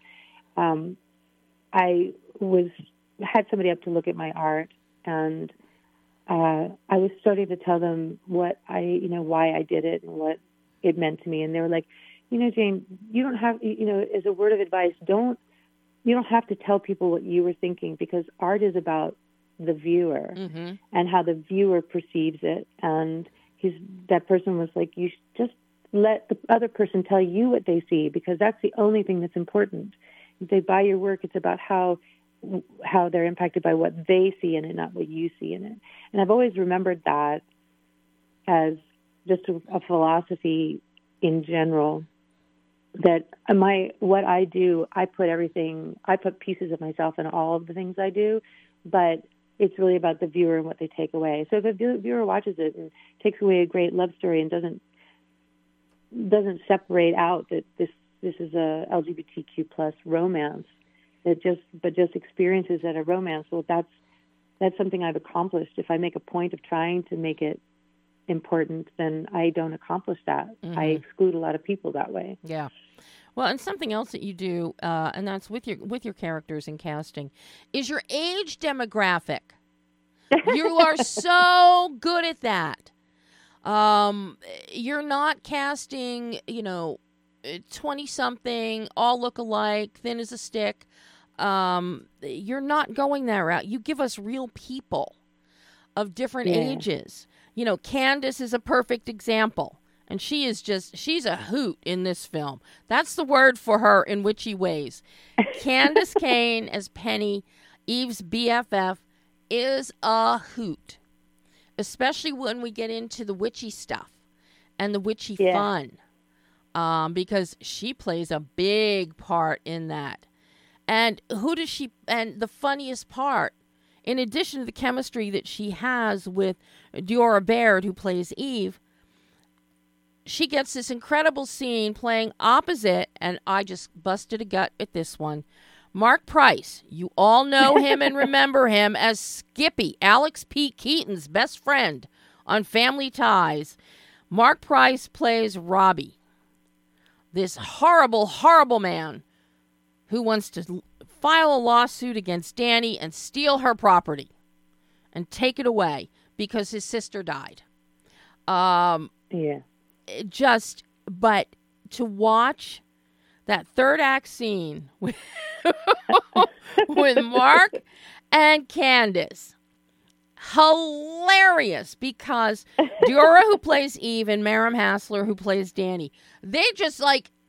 I had somebody up to look at my art, and I was starting to tell them why I did it and what it meant to me. And they were like, Jane, you don't have, as a word of advice, you don't have to tell people what you were thinking, because art is about the viewer and how the viewer perceives it. And that person was like, you should just let the other person tell you what they see, because that's the only thing that's important. If they buy your work, it's about how they're impacted by what they see in it, not what you see in it. And I've always remembered that as just a philosophy in general, that what I do, I put pieces of myself in all of the things I do, but it's really about the viewer and what they take away. So if a viewer watches it and takes away a great love story and doesn't separate out that this is a LGBTQ plus romance, but just experiences that are romance, well, that's something I've accomplished. If I make a point of trying to make it important, then I don't accomplish that. I exclude a lot of people that way. Yeah. Well, and something else that you do, and that's with your characters in casting, is your age demographic. You are so good at that. You're not casting, 20-something, all look alike, thin as a stick. You're not going that route. You give us real people of different ages. Candace is a perfect example. And she's a hoot in this film. That's the word for her in witchy ways. Candace Kane as Penny, Eve's BFF, is a hoot. Especially when we get into the witchy stuff and the witchy fun. Because she plays a big part in that. And and the funniest part, in addition to the chemistry that she has with Diora Baird, who plays Eve, she gets this incredible scene playing opposite, and I just busted a gut at this one, Mark Price. You all know him and remember him as Skippy, Alex P. Keaton's best friend on Family Ties. Mark Price plays Robbie, this horrible, horrible man who wants to file a lawsuit against Danny and steal her property and take it away because his sister died. But to watch that third act scene with Mark and Candace, hilarious, because Diora, who plays Eve, and Miriam Hassler, who plays Danny, they just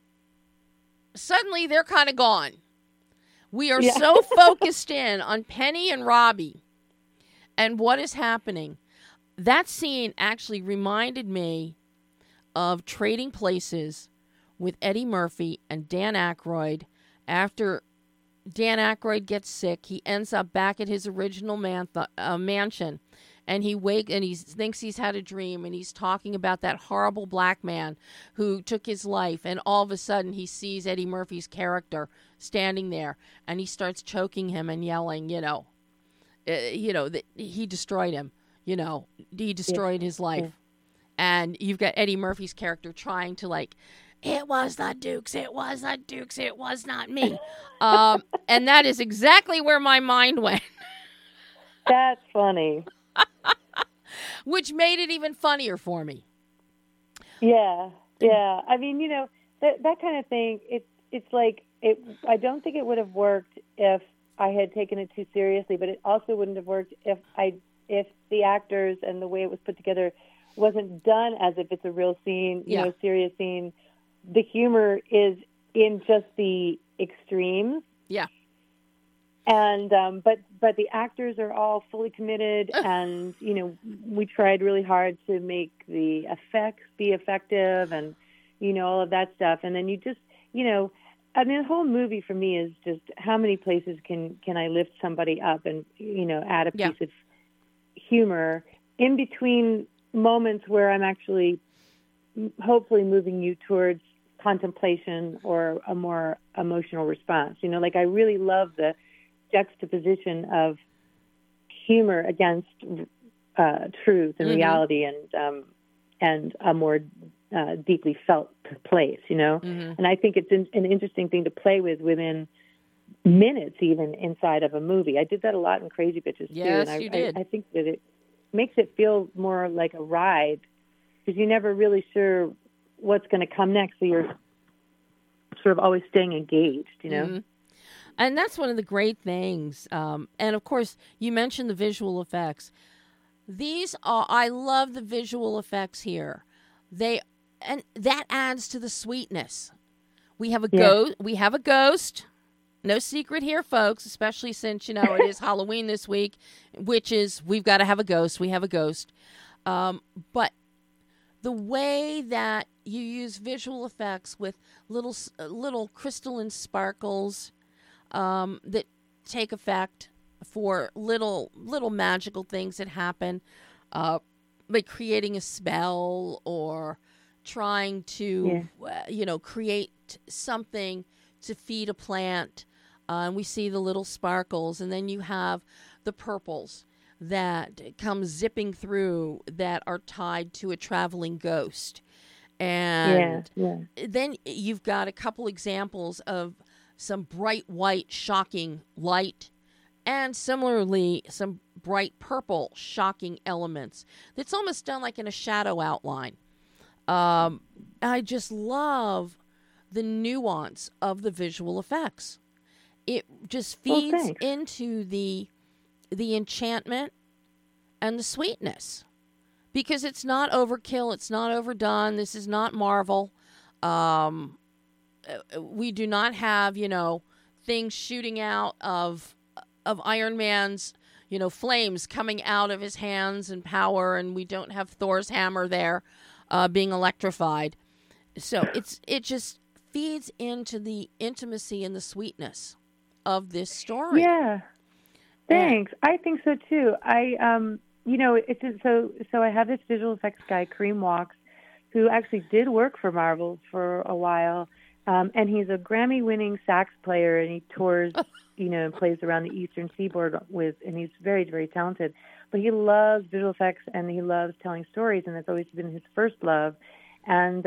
suddenly they're kind of gone. We are so focused in on Penny and Robbie and what is happening. That scene actually reminded me of Trading Places with Eddie Murphy and Dan Aykroyd. After Dan Aykroyd gets sick, he ends up back at his original mansion, and he thinks he's had a dream, and he's talking about that horrible black man who took his life, and all of a sudden he sees Eddie Murphy's character standing there, and he starts choking him and yelling, that he destroyed him, he destroyed his life. Yeah. And you've got Eddie Murphy's character trying to it was the Dukes, it was not me. And that is exactly where my mind went. That's funny. Which made it even funnier for me. Yeah. I mean, that kind of thing, I don't think it would have worked if I had taken it too seriously, but it also wouldn't have worked if the actors and the way it was put together wasn't done as if it's a real scene, serious scene. The humor is in just the extremes. Yeah. And but the actors are all fully committed, and we tried really hard to make the effects be effective, and all of that stuff. And then you just the whole movie for me is just how many places can I lift somebody up and add a piece of humor in between moments where I'm actually hopefully moving you towards contemplation or a more emotional response. I really love the juxtaposition of humor against truth and reality and a more deeply felt place, And I think it's an interesting thing to play with within minutes, even inside of a movie. I did that a lot in Crazy Bitches too. Yes, and you did. I think that it makes it feel more like a ride because you're never really sure what's going to come next. So you're sort of always staying engaged, Mm-hmm. And that's one of the great things. And of course, you mentioned the visual effects. I love the visual effects here. They and that adds to the sweetness. We have a ghost. No secret here, folks, especially since, it is Halloween this week, which is we've got to have a ghost. We have a ghost. But the way that you use visual effects with little crystalline sparkles that take effect for little magical things that happen, like creating a spell or trying to, create something to feed a plant. And we see the little sparkles, and then you have the purples that come zipping through that are tied to a traveling ghost. And then you've got a couple examples of some bright white, shocking light, and similarly some bright purple, shocking elements. That's almost done like in a shadow outline. I just love the nuance of the visual effects. It just feeds into the enchantment and the sweetness, because it's not overkill, it's not overdone. This is not Marvel. We do not have, things shooting out of Iron Man's, flames coming out of his hands and power, and we don't have Thor's hammer there being electrified. So it just feeds into the intimacy and the sweetness of this story. Yeah. Thanks. I think so too. It's so I have this visual effects guy, Kareem Walks, who actually did work for Marvel for a while. And he's a Grammy-winning sax player, and he tours, and plays around the Eastern Seaboard and he's very, very talented. But he loves visual effects, and he loves telling stories, and that's always been his first love. And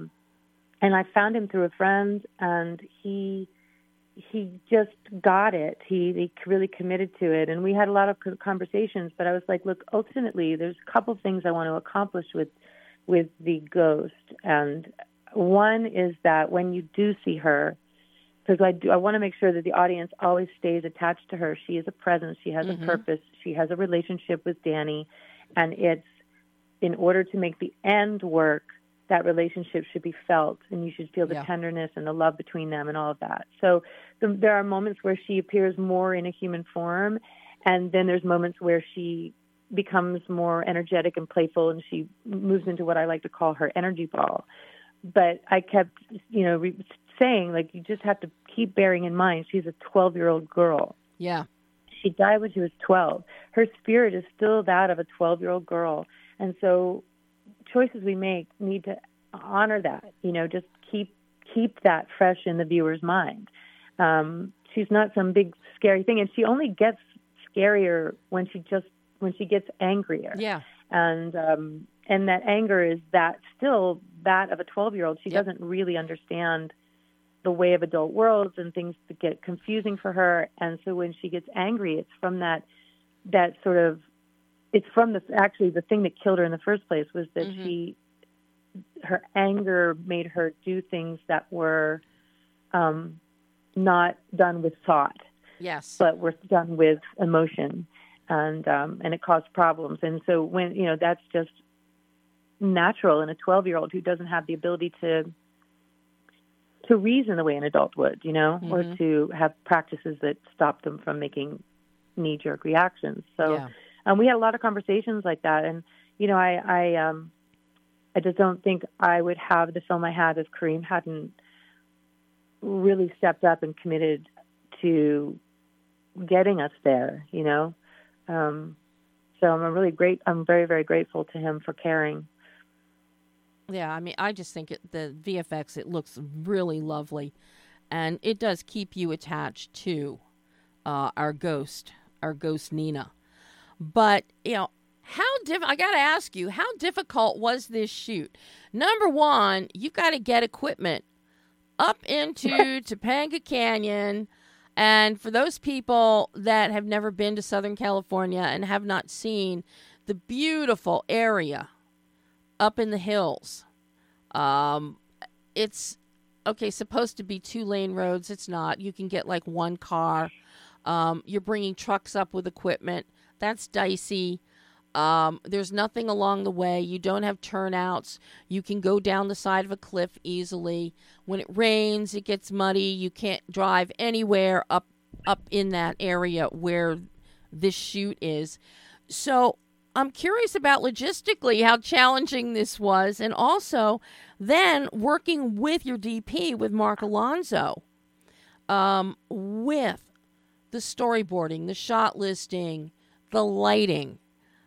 I found him through a friend, and he just got it. He really committed to it, and we had a lot of conversations. But I was like, look, ultimately, there's a couple things I want to accomplish with the ghost, and one is that when you do see her, because I want to make sure that the audience always stays attached to her. She is a presence. She has a purpose. She has a relationship with Danny, and it's in order to make the end work, that relationship should be felt, and you should feel the tenderness and the love between them and all of that. So there are moments where she appears more in a human form, and then there's moments where she becomes more energetic and playful, and she moves into what I like to call her energy ball. But I kept, saying, like, you just have to keep bearing in mind she's a 12-year-old girl. Yeah. She died when she was 12. Her spirit is still that of a 12-year-old girl. And so choices we make need to honor that, just keep that fresh in the viewer's mind. She's not some big scary thing, and she only gets scarier when she gets angrier. Yeah. And that anger is still that of a 12-year-old. She doesn't really understand the way of adult worlds, and things that get confusing for her. And so when she gets angry, it's from that sort of, it's from the thing that killed her in the first place was that her anger made her do things that were not done with thought. Yes. But were done with emotion, and it caused problems. And so when, that's just natural in a 12-year-old who doesn't have the ability to reason the way an adult would, or to have practices that stop them from making knee-jerk reactions. So we had a lot of conversations like that. And, I just don't think I would have the film I have if Kareem hadn't really stepped up and committed to getting us there, So I'm very, very grateful to him for caring. Yeah, I mean, I just think the VFX, it looks really lovely, and it does keep you attached to our ghost Nina. But, I got to ask you, how difficult was this shoot? Number one, you got to get equipment up into Topanga Canyon, and for those people that have never been to Southern California and have not seen the beautiful area up in the hills. It's supposed to be 2-lane roads. It's not. You can get like one car. You're bringing trucks up with equipment. That's dicey. There's nothing along the way. You don't have turnouts. You can go down the side of a cliff easily. When it rains, it gets muddy. You can't drive anywhere up in that area where this shoot is. So I'm curious about logistically how challenging this was, and also then working with your DP, with Mark Alonso, with the storyboarding, the shot listing, the lighting.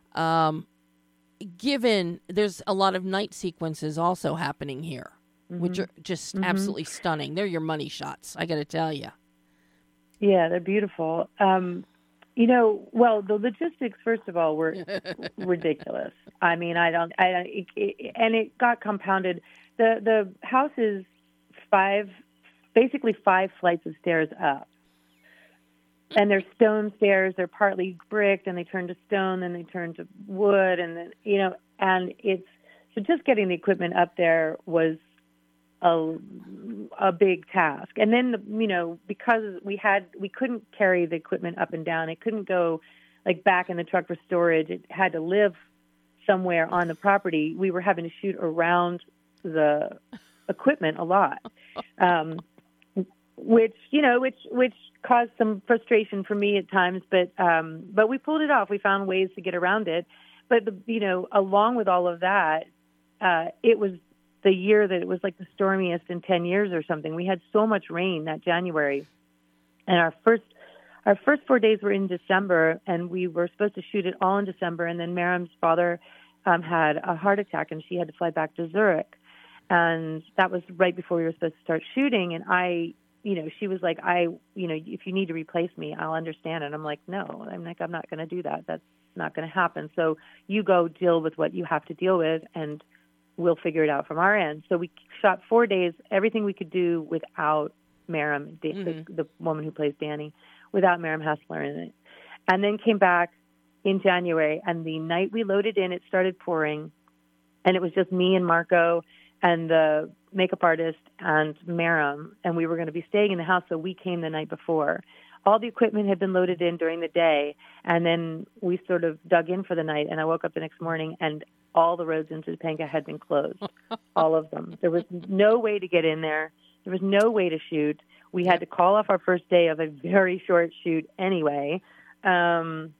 Given there's a lot of night sequences also happening here, which are just absolutely stunning. They're your money shots, I got to tell you. Yeah, they're beautiful. Well, the logistics, first of all, were ridiculous. I mean, and it got compounded. The house is basically five flights of stairs up. And they're stone stairs. They're partly bricked, and they turn to stone, then they turn to wood, and then and it's so just getting the equipment up there was a big task. And then because we couldn't carry the equipment up and down. It couldn't go like back in the truck for storage. It had to live somewhere on the property. We were having to shoot around the equipment a lot. Which caused some frustration for me at times, but we pulled it off. We found ways to get around it. But along with all of that, it was the year that it was like the stormiest in 10 years or something. We had so much rain that January, and our first 4 days were in December, and we were supposed to shoot it all in December. And then Miriam's father had a heart attack, and she had to fly back to Zurich, and that was right before we were supposed to start shooting. And she was like, if you need to replace me, I'll understand. And I'm like, no, I'm not going to do that. That's not going to happen. So you go deal with what you have to deal with, and we'll figure it out from our end. So we shot 4 days, everything we could do without Miriam, the woman who plays Danny, without Miriam Hessler in it. And then came back in January, and the night we loaded in, it started pouring, and it was just me and Marco and the makeup artist and Miriam, and we were going to be staying in the house, so we came the night before. All the equipment had been loaded in during the day, and then we sort of dug in for the night, and I woke up the next morning, and all the roads into Topanga had been closed, all of them. There was no way to get in there. There was no way to shoot. We had to call off our first day of a very short shoot anyway. And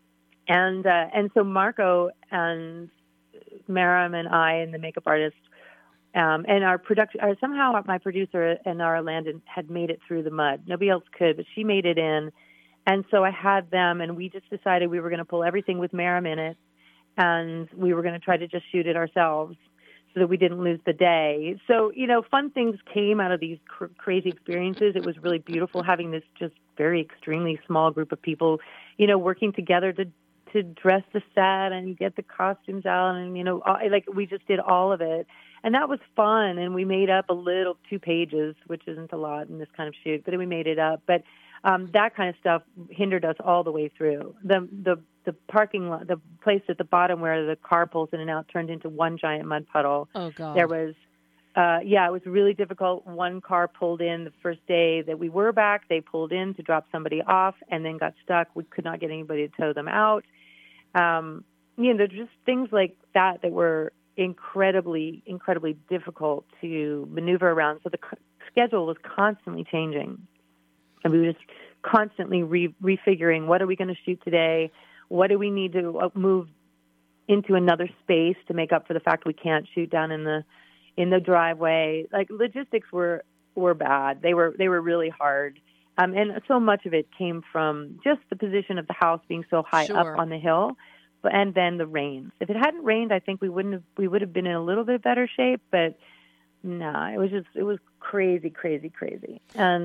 so Marco and Miriam and I and the makeup artist and our production, somehow my producer and Nara Landon had made it through the mud. Nobody else could, but she made it in. And so I had them, and we just decided we were going to pull everything with Miriam in it, and we were going to try to just shoot it ourselves so that we didn't lose the day. So, fun things came out of these crazy experiences. It was really beautiful having this just very extremely small group of people, working together to dress the set and get the costumes out, and we just did all of it, and that was fun. And we made up a little 2 pages, which isn't a lot in this kind of shoot, but then we made it up. But that kind of stuff hindered us all the way through. The parking lot, the place at the bottom where the car pulls in and out, turned into one giant mud puddle. Oh God! There was. It was really difficult. One car pulled in the first day that we were back. They pulled in to drop somebody off and then got stuck. We could not get anybody to tow them out. There's just things like that were incredibly, incredibly difficult to maneuver around. So the schedule was constantly changing. And we were just constantly refiguring, what are we going to shoot today? What do we need to move into another space to make up for the fact we can't shoot down in the driveway? Like, logistics were bad. They were really hard. And so much of it came from just the position of the house being so high up on the hill, and then the rains. If it hadn't rained, I think we would have been in a little bit better shape. But no, it was crazy, crazy, crazy.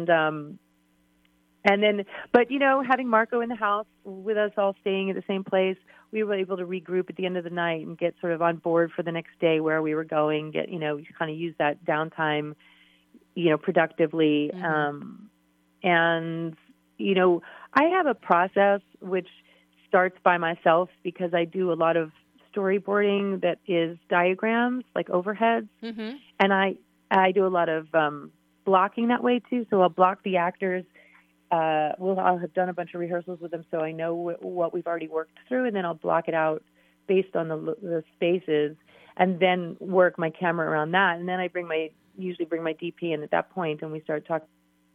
And then, but having Marco in the house with us all staying at the same place, we were able to regroup at the end of the night and get sort of on board for the next day where we were going. Kind of use that downtime, productively. Mm-hmm. I have a process which starts by myself because I do a lot of storyboarding that is diagrams, like overheads. Mm-hmm. And I do a lot of blocking that way too. So I'll block the actors. I'll have done a bunch of rehearsals with them, so I know what we've already worked through, and then I'll block it out based on the spaces, and then work my camera around that. And then I usually bring my DP in at that point, and we start talking.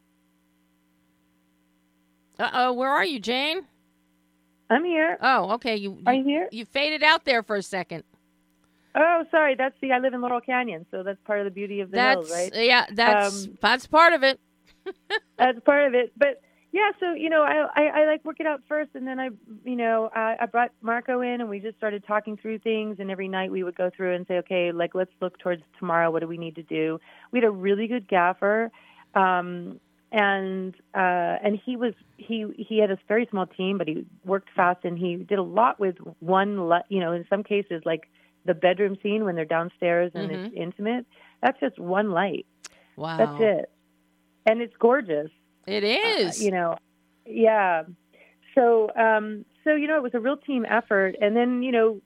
Where are you, Jane? I'm here. Oh, okay. Are you here? You faded out there for a second. Oh, sorry. I live in Laurel Canyon, so that's part of the beauty of the hills, right? Yeah, that's part of it. That's part of it. But yeah, so I like work it out first, and then I brought Marco in, and we just started talking through things. And every night we would go through and say, okay, like let's look towards tomorrow. What do we need to do? We had a really good gaffer, and he had a very small team, but he worked fast, and he did a lot with in some cases like the bedroom scene when they're downstairs and it's intimate. That's just one light. Wow. That's it. And it's gorgeous. It is. Yeah. So, it was a real team effort. And then,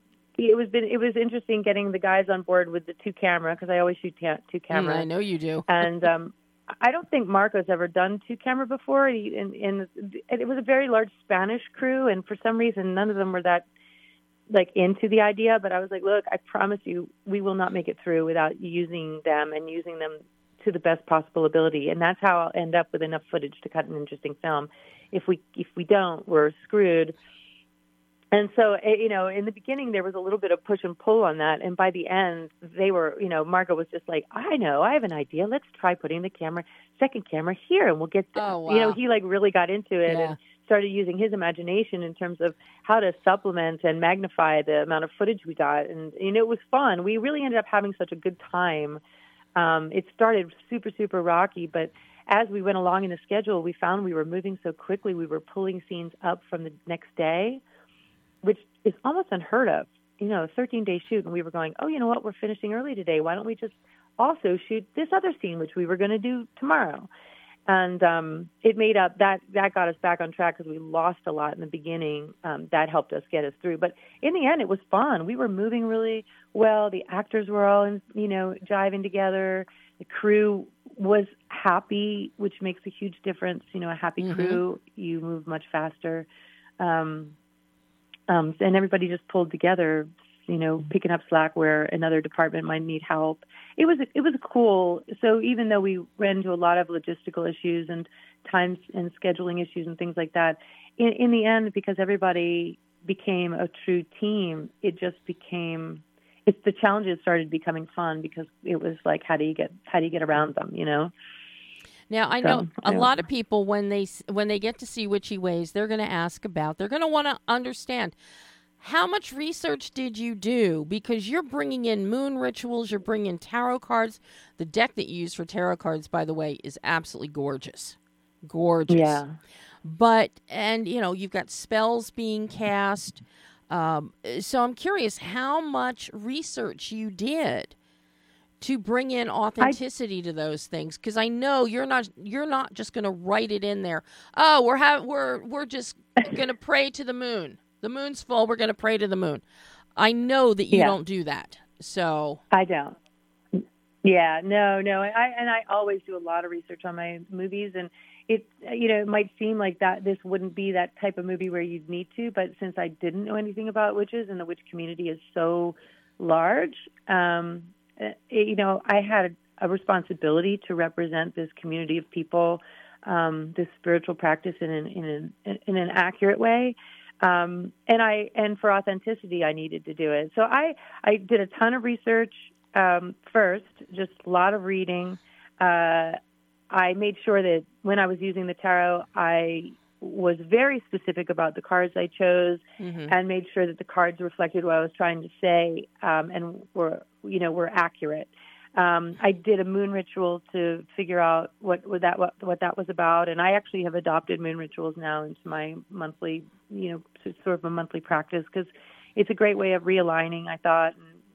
it was interesting getting the guys on board with the 2-camera, because I always shoot 2 cameras. I know you do. And I don't think Marco's ever done 2-camera before. And it was a very large Spanish crew, and for some reason, none of them were that into the idea. But I was like, look, I promise you, we will not make it through without using them and using them to the best possible ability. And that's how I'll end up with enough footage to cut an interesting film. If we don't, we're screwed. And so, in the beginning, there was a little bit of push and pull on that. And by the end, they were, Marco was just like, I have an idea. Let's try putting the second camera here, and we'll get there. Oh, wow. He really got into it and started using his imagination in terms of how to supplement and magnify the amount of footage we got. And, it was fun. We really ended up having such a good time. It started super, super rocky, but as we went along in the schedule, we found we were moving so quickly, we were pulling scenes up from the next day, which is almost unheard of. A 13-day shoot, and we were going, oh, you know what, we're finishing early today. Why don't we just also shoot this other scene, which we were going to do tomorrow? And it made up, that got us back on track because we lost a lot in the beginning. That helped us get us through. But in the end, it was fun. We were moving really well. The actors were all, jiving together. The crew was happy, which makes a huge difference. A happy crew, you move much faster. And everybody just pulled together, picking up slack where another department might need help. It was cool. So even though we ran into a lot of logistical issues and times and scheduling issues and things like that, in the end, because everybody became a true team, the challenges started becoming fun, because it was like, how do you get around them, Now, I know a lot of people, when they get to see Witchy Ways, they're going to want to understand, how much research did you do? Because you're bringing in moon rituals, you're bringing in tarot cards. The deck that you use for tarot cards, by the way, is absolutely gorgeous. Gorgeous. Yeah. But, and, you've got spells being cast. So I'm curious how much research you did to bring in authenticity to those things, because I know you're not just going to write it in there. Oh, we're just going to pray to the moon. The moon's full. We're going to pray to the moon. I know that you don't do that. So I don't. Yeah, no. I always do a lot of research on my movies, and it might seem like that this wouldn't be that type of movie where you'd need to, but since I didn't know anything about witches, and the witch community is so large, I had a responsibility to represent this community of people, this spiritual practice in an accurate way. And for authenticity, I needed to do it. So I did a ton of research, first, just a lot of reading. I made sure that when I was using the tarot, I was very specific about the cards I chose, and made sure that the cards reflected what I was trying to say, and were accurate. I did a moon ritual to figure out what that was about, and I actually have adopted moon rituals now into my monthly, sort of a monthly practice, because it's a great way of realigning, I thought.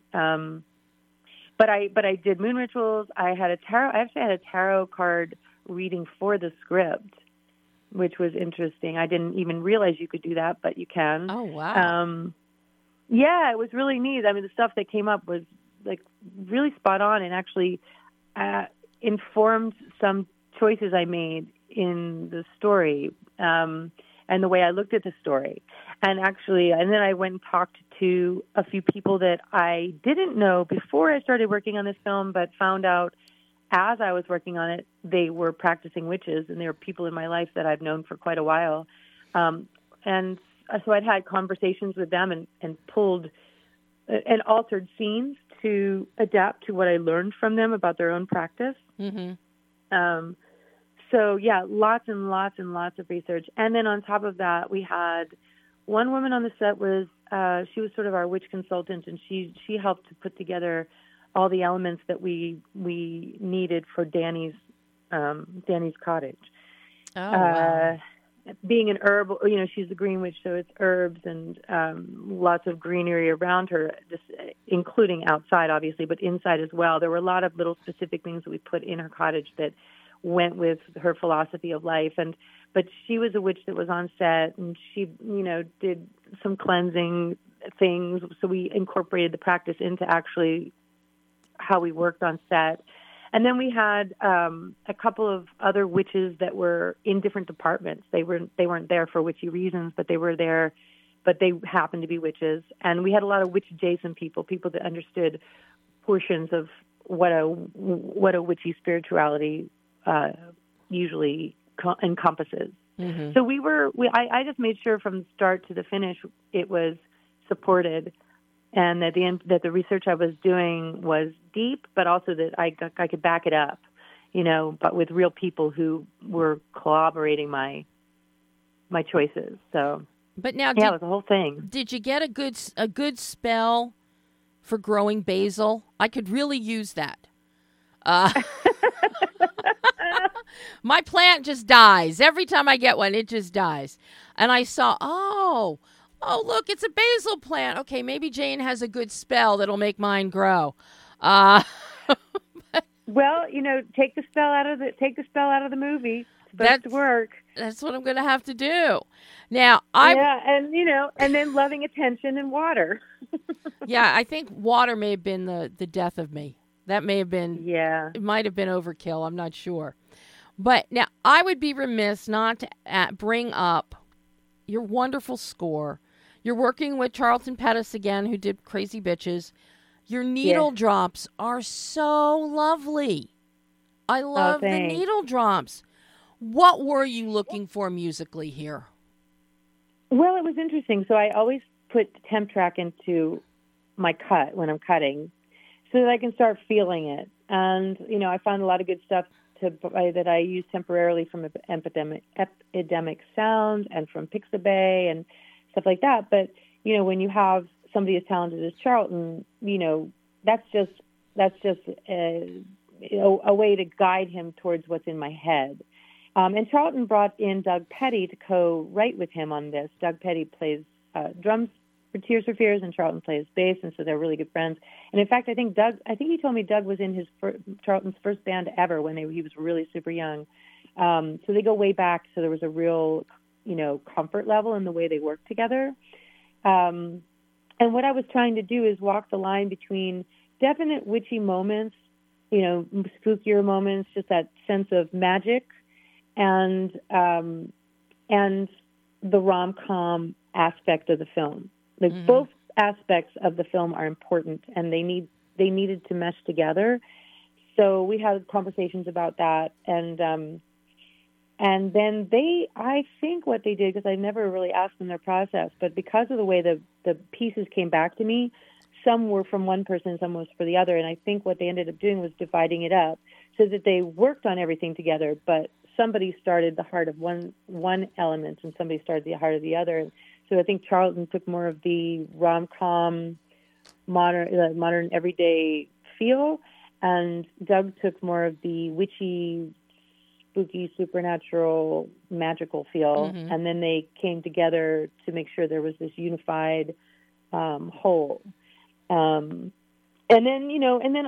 But I did moon rituals. I actually had a tarot card reading for the script, which was interesting. I didn't even realize you could do that, but you can. Oh, wow. Yeah, it was really neat. I mean, the stuff that came up was really spot on, and actually informed some choices I made in the story, and the way I looked at the story. And then I went and talked to a few people that I didn't know before I started working on this film, but found out as I was working on it, they were practicing witches, and they were people in my life that I've known for quite a while. And so I'd had conversations with them and pulled and altered scenes to adapt to what I learned from them about their own practice. Mm-hmm. So, yeah, lots and lots and lots of research. And then on top of that, we had one woman on the set she was sort of our witch consultant, and she helped to put together all the elements that we needed for Danny's cottage. Oh, wow. Being an herb, she's a green witch, so it's herbs and lots of greenery around her, just including outside, obviously, but inside as well. There were a lot of little specific things that we put in her cottage that went with her philosophy of life. But she was a witch that was on set, and she, did some cleansing things. So we incorporated the practice into actually how we worked on set. And then we had a couple of other witches that were in different departments. They weren't there for witchy reasons, but they were there, but they happened to be witches. And we had a lot of witch-adjacent people that understood portions of what a witchy spirituality usually encompasses. Mm-hmm. So I just made sure from the start to the finish it was supported, and that that the research I was doing was deep, but also that I could back it up, but with real people who were corroborating my choices. So, but now, it was the whole thing. Did you get a good spell for growing basil? I could really use that. My plant just dies. Every time I get one, it just dies. And I saw, oh, look, it's a basil plant. Okay, maybe Jane has a good spell that'll make mine grow. Well, take the spell out of the movie. It's supposed to work. That's what I'm going to have to do. Now, and then loving attention and water. Yeah, I think water may have been the death of me. That may have been, it might have been overkill. I'm not sure. But now, I would be remiss not to bring up your wonderful score. You're working with Charlton Pettis again, who did Crazy Bitches. Your needle drops are so lovely. I love the needle drops. What were you looking for musically here? Well, it was interesting. So I always put the temp track into my cut when I'm cutting so that I can start feeling it. And, I found a lot of good stuff that I use temporarily from Epidemic Sound and from Pixabay and stuff like that. But, when you have somebody as talented as Charlton, that's just a way to guide him towards what's in my head. And Charlton brought in Doug Petty to co-write with him on this. Doug Petty plays drums for Tears for Fears, and Charlton plays bass, and so they're really good friends. And in fact, I think he told me Doug was in Charlton's first band ever when he was really super young. So they go way back. So there was a real, comfort level in the way they worked together. And what I was trying to do is walk the line between definite witchy moments, spookier moments, just that sense of magic, and the rom-com aspect of the film. Like both aspects of the film are important, and they needed to mesh together. So we had conversations about that, and then I think what they did, because I never really asked them their process, but because of the way the pieces came back to me, some were from one person, some was for the other, and I think what they ended up doing was dividing it up so that they worked on everything together, but somebody started the heart of one element and somebody started the heart of the other. So I think Charlton took more of the rom-com, modern everyday feel, and Doug took more of the witchy, spooky, supernatural, magical feel. Mm-hmm. And then they came together to make sure there was this unified whole. And then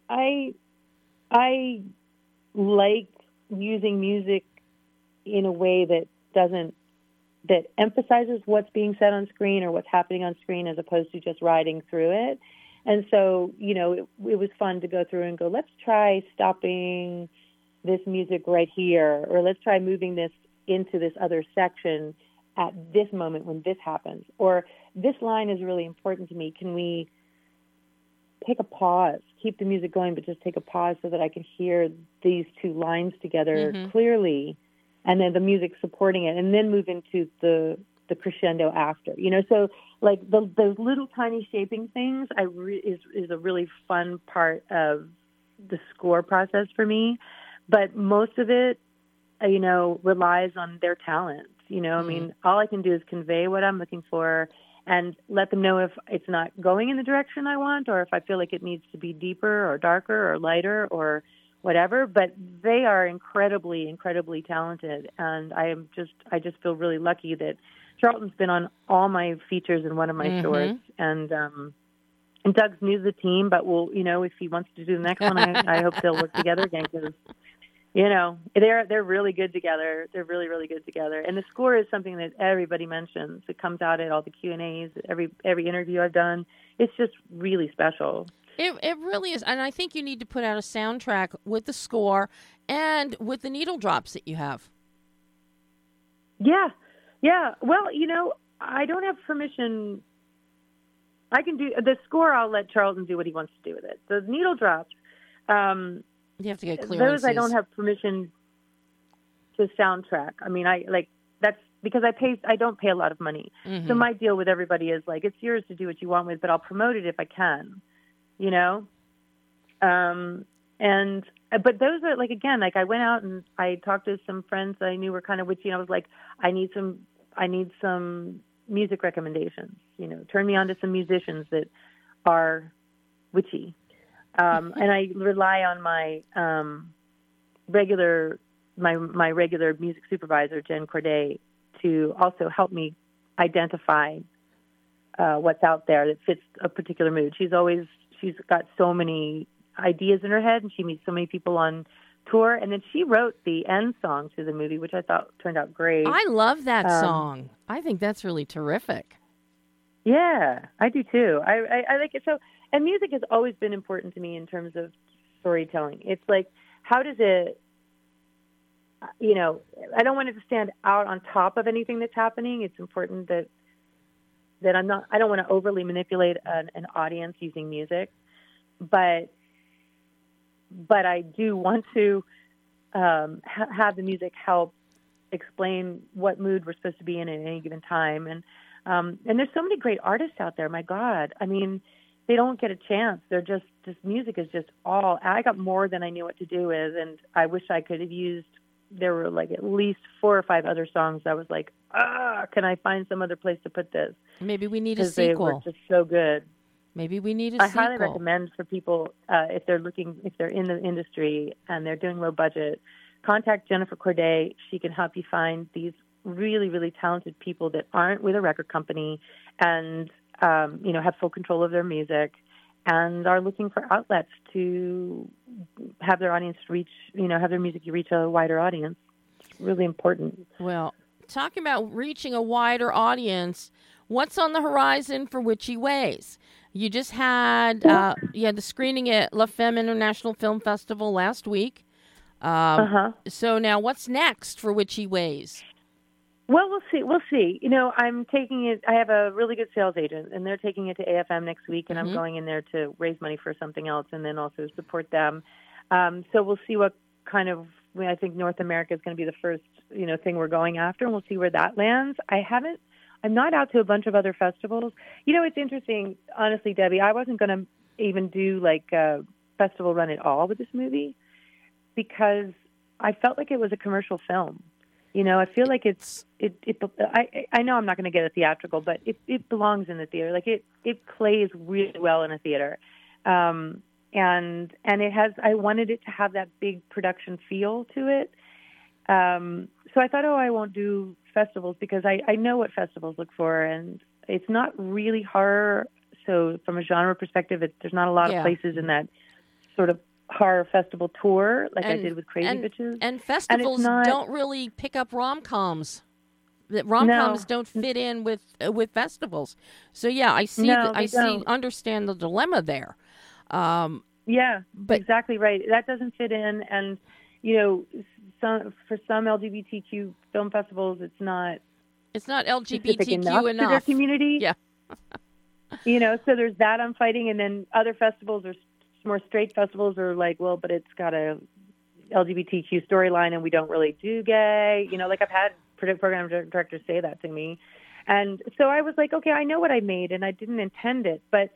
I like using music in a way that emphasizes what's being said on screen or what's happening on screen as opposed to just riding through it. And so, it was fun to go through and go, let's try stopping this music right here, or let's try moving this into this other section at this moment when this happens. Or this line is really important to me. Can we take a pause, keep the music going, but just take a pause so that I can hear these two lines together clearly, and then the music supporting it, and then move into the crescendo after. So like those little tiny shaping things is a really fun part of the score process for me. But most of it, relies on their talent. I mean, all I can do is convey what I'm looking for and let them know if it's not going in the direction I want, or if I feel like it needs to be deeper or darker or lighter or whatever. But they are incredibly, incredibly talented, and I just feel really lucky that Charlton's been on all my features and one of my shorts, and Doug's new to the team, but if he wants to do the next one, I hope they'll work together again, because they're really good together. They're really, really good together. And the score is something that everybody mentions. It comes out at all the Q&As, every interview I've done. It's just really special. It really is. And I think you need to put out a soundtrack with the score and with the needle drops that you have. Yeah. Yeah. Well, I don't have permission. I can do the score. I'll let Charlton do what he wants to do with it. The needle drops, you have to get clearances. Those I don't have permission to soundtrack. I mean, that's because I don't pay a lot of money. So my deal with everybody is like, it's yours to do what you want with, but I'll promote it if I can, but those are like, again, like I went out and I talked to some friends that I knew were kind of witchy, and I was like, I need some music recommendations, turn me on to some musicians that are witchy. And I rely on my regular music supervisor, Jen Corday, to also help me identify what's out there that fits a particular mood. She's got so many ideas in her head, and she meets so many people on tour. And then she wrote the end song to the movie, which I thought turned out great. I love that song. I think that's really terrific. Yeah, I do too. I like it. So, and music has always been important to me in terms of storytelling. It's like, how does it, I don't want it to stand out on top of anything that's happening. It's important that I don't want to overly manipulate an audience using music, but I do want to have the music help explain what mood we're supposed to be in at any given time. And there's so many great artists out there. My God. I mean, they don't get a chance. They're just music is just all, I got more than I knew what to do with. And I wish I could have used, there were like at least 4 or 5 other songs. I was like, can I find some other place to put this? Maybe we need a sequel. They were just so good. Maybe we need a sequel. I highly recommend for people, if they're in the industry and they're doing low budget, contact Jennifer Corday. She can help you find these really, really talented people that aren't with a record company and, have full control of their music and are looking for outlets to have their audience have their music reach a wider audience. It's really important. Well, talking about reaching a wider audience, what's on the horizon for Witchy Ways? You just had the screening at La Femme International Film Festival last week. So now what's next for Witchy Ways? Well, we'll see. I'm taking it. I have a really good sales agent, and they're taking it to AFM next week, and I'm going in there to raise money for something else and then also support them. So we'll see what kind of, I think North America is going to be the first, thing we're going after, and we'll see where that lands. I'm not out to a bunch of other festivals. It's interesting, honestly, Debbie, I wasn't going to even do like a festival run at all with this movie because I felt like it was a commercial film. I feel like I know I'm not going to get a theatrical, but it belongs in the theater. Like it plays really well in a theater. And it has, I wanted it to have that big production feel to it. So I thought, I won't do festivals because I know what festivals look for, and it's not really horror. So from a genre perspective, there's not a lot of places in that sort of horror festival tour like I did with Crazy Bitches. And festivals don't really pick up rom-coms. Rom-coms don't fit in with festivals. So yeah, I understand the dilemma there. But exactly right. That doesn't fit in, and for some LGBTQ film festivals, it's not LGBTQ enough to their community. Yeah. So there's that I'm fighting, and then other festivals are more straight festivals are like, well, but it's got a LGBTQ storyline, and we don't really do gay. Like I've had program directors say that to me, and so I was like, okay, I know what I made, and I didn't intend it, but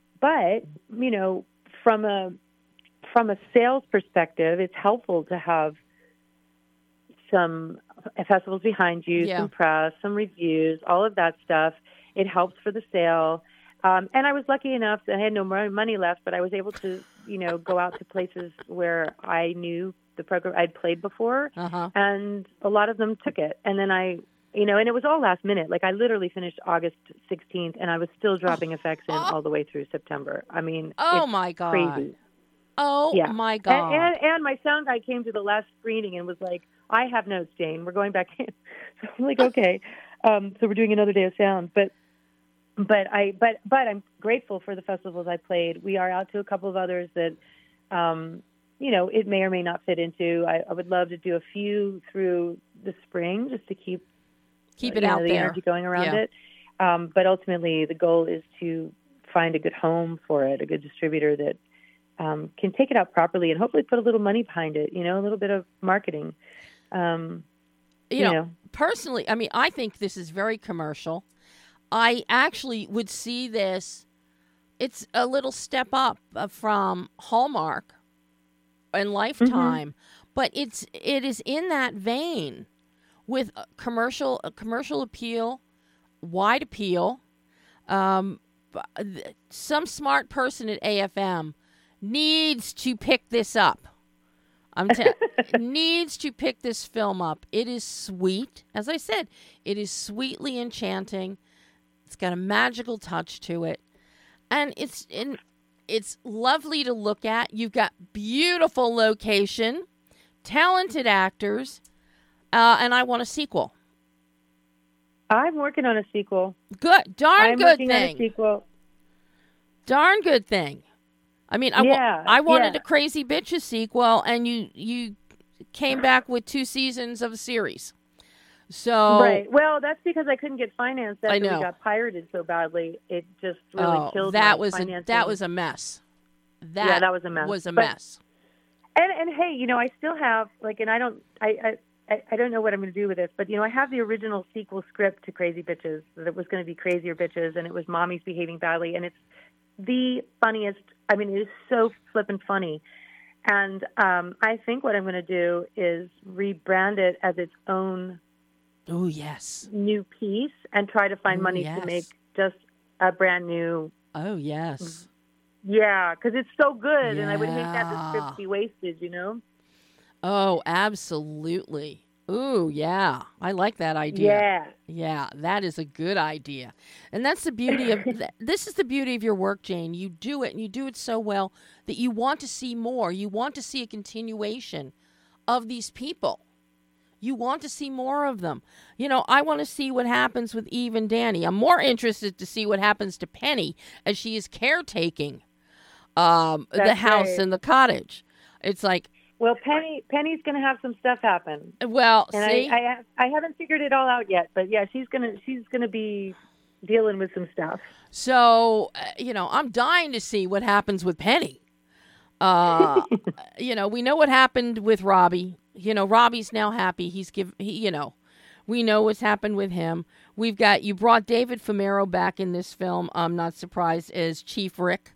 from a sales perspective, it's helpful to have some festivals behind you, some press, some reviews, all of that stuff. It helps for the sale. And I was lucky enough that I had no more money left, but I was able to, go out to places where I knew the program I'd played before, and a lot of them took it. And then and it was all last minute. Like I literally finished August 16th, and I was still dropping effects in all the way through September. I mean, my God. Crazy. Oh, my God. And my sound guy came to the last screening and was like, I have notes, Jane. We're going back in. So I'm like, okay. So we're doing another day of sound. But I'm grateful for the festivals I played. We are out to a couple of others that, it may or may not fit into. I would love to do a few through the spring just to keep it out the there. Energy going around it. But ultimately, the goal is to find a good home for it, a good distributor that can take it out properly and hopefully put a little money behind it, a little bit of marketing. Personally, I mean, I think this is very commercial. I actually would see this, it's a little step up from Hallmark and Lifetime, but it is in that vein with a commercial appeal, wide appeal. Some smart person at AFM needs to pick this up. Needs to pick this film up. It is sweet. As I said, it is sweetly enchanting. It's got a magical touch to it. And it's lovely to look at. You've got beautiful location, talented actors, and I want a sequel. I'm working on a sequel. Good. Darn good thing. I'm working on a sequel. Darn good thing. I mean, I wanted a Crazy Bitches sequel, and you came back with 2 seasons of a series. So right. Well, that's because I couldn't get financed after we got pirated so badly. It just really killed my financing. That was a mess. That was a mess. Mess. And hey, I still have and I don't know what I'm going to do with this, but I have the original sequel script to Crazy Bitches that it was going to be Crazier Bitches, and it was Mommy's Behaving Badly, and it's the funniest. I mean, it is so flippin' funny. And I think what I'm going to do is rebrand it as its own new piece and try to find money to make just a brand new. Oh, yes. Yeah, because it's so good, and I would hate that the script be wasted, Oh, absolutely. Ooh, yeah. I like that idea. Yeah, that is a good idea. And that's the beauty of this is the beauty of your work, Jane. You do it, and you do it so well that you want to see more. You want to see a continuation of these people. You want to see more of them. I want to see what happens with Eve and Danny. I'm more interested to see what happens to Penny as she is caretaking the house and the cottage. It's like, well, Penny's going to have some stuff happen. Well, and see, I haven't figured it all out yet, but yeah, she's gonna be dealing with some stuff. So I'm dying to see what happens with Penny. We know what happened with Robbie. Robbie's now happy. We know what's happened with him. You brought David Fumero back in this film. I'm not surprised, as Chief Rick,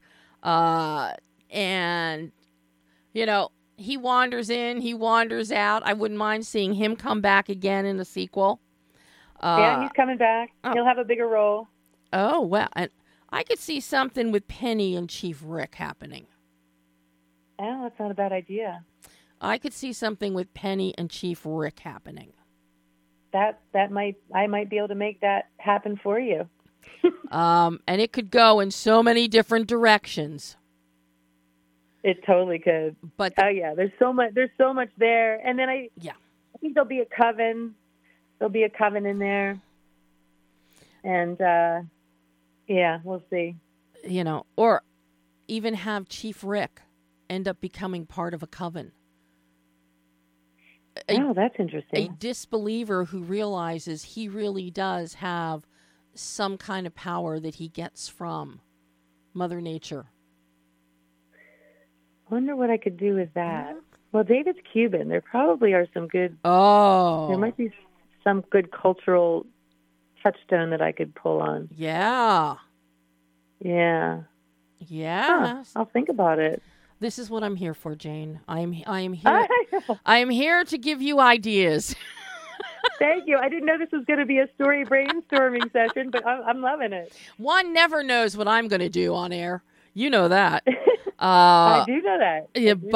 and he wanders in, he wanders out. I wouldn't mind seeing him come back again in the sequel. Yeah, he's coming back. He'll have a bigger role. Oh, well, and I could see something with Penny and Chief Rick happening. Oh, that's not a bad idea. I could see something with Penny and Chief Rick happening. I might be able to make that happen for you. And it could go in so many different directions. It totally could. But there's so much there. And then I think there'll be a coven. There'll be a coven in there. And we'll see. Or even have Chief Rick end up becoming part of a coven. That's interesting. A disbeliever who realizes he really does have some kind of power that he gets from Mother Nature. Wonder what I could do with that. Well, David's Cuban. There probably are some good. Oh. There might be some good cultural touchstone that I could pull on. Yeah. Yeah. Yeah. Huh. I'll think about it. This is what I'm here for, Jane. I am here. I am here to give you ideas. Thank you. I didn't know this was going to be a story brainstorming session, but I'm loving it. One never knows what I'm going to do on air. You know that. I do know that.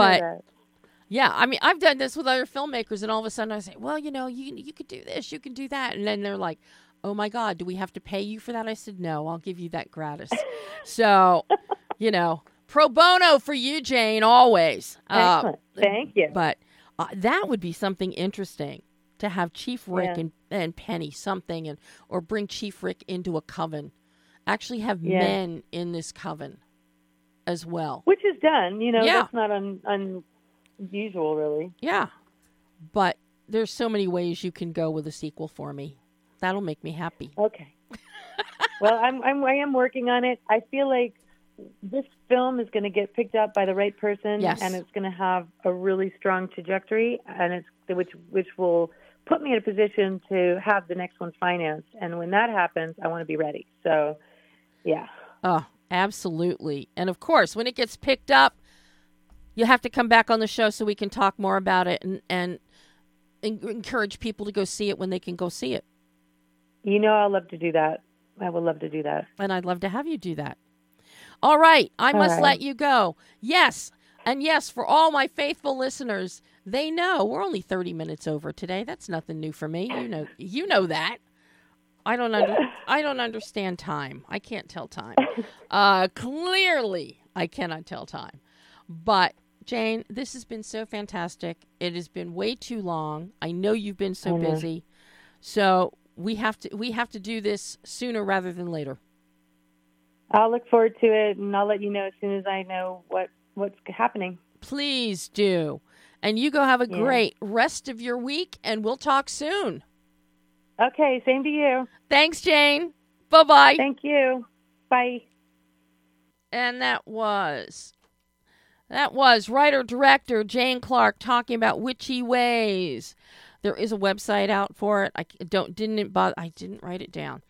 Yeah, I mean, I've done this with other filmmakers, and all of a sudden I say, well, you could do this, you can do that. And then they're like, oh, my God, do we have to pay you for that? I said, no, I'll give you that gratis. So, pro bono for you, Jane, always. Excellent. Thank you. But that would be something interesting to have Chief Rick and Penny something, or bring Chief Rick into a coven. Actually have men in this coven as well. Which is done. That's not unusual, really. Yeah. But there's so many ways you can go with a sequel for me. That'll make me happy. Okay. Well, I am working on it. I feel like this film is going to get picked up by the right person, and it's going to have a really strong trajectory, and which will put me in a position to have the next one financed. And when that happens, I want to be ready. So, yeah. Oh, absolutely. And of course, when it gets picked up, you'll have to come back on the show so we can talk more about it and encourage people to go see it when they can go see it. I'll love to do that. I would love to do that. And I'd love to have you do that. All right. I must let you go. Yes. And yes, for all my faithful listeners, they know we're only 30 minutes over today. That's nothing new for me. You know that. I don't understand time. I can't tell time. Clearly, I cannot tell time. But Jane, this has been so fantastic. It has been way too long. I know you've been so busy. So we have to do this sooner rather than later. I'll look forward to it, and I'll let you know as soon as I know what's happening. Please do. And you go have a great rest of your week, and we'll talk soon. Okay, same to you. Thanks, Jane. Bye-bye. Thank you. Bye. And that was writer-director Jane Clark talking about Witchy Ways. There is a website out for it. I didn't write it down.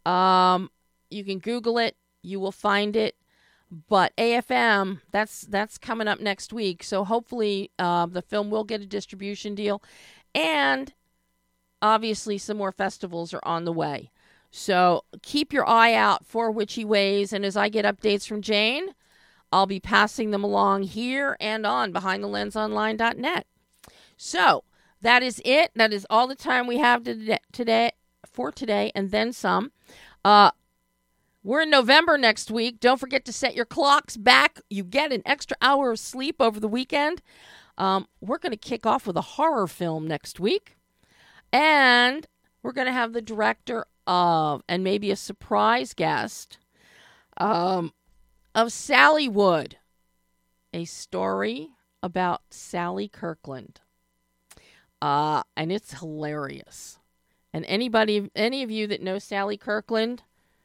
You can Google it. You will find it. But AFM, that's coming up next week. So hopefully the film will get a distribution deal. And obviously some more festivals are on the way. So keep your eye out for Witchy Ways. And as I get updates from Jane, I'll be passing them along here and on BehindTheLensOnline.net. So that is it. That is all the time we have today, and then some. We're in November next week. Don't forget to set your clocks back. You get an extra hour of sleep over the weekend. We're going to kick off with a horror film next week. And we're going to have the director of, and maybe a surprise guest, of Sallywood, a story about Sally Kirkland. And it's hilarious. And any of you that know Sally Kirkland,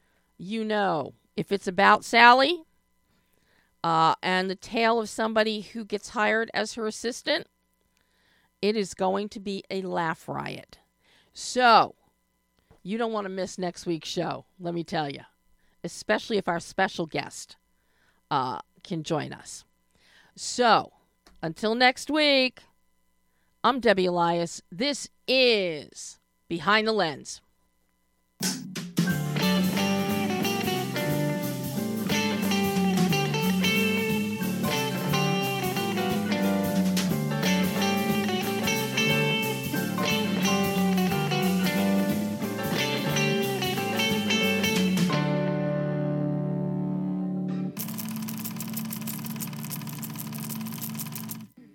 if it's about Sally, and the tale of somebody who gets hired as her assistant, it is going to be a laugh riot. So, you don't want to miss next week's show, let me tell you. Especially if our special guest can join us. So, until next week, I'm Debbie Elias. This is Behind the Lens.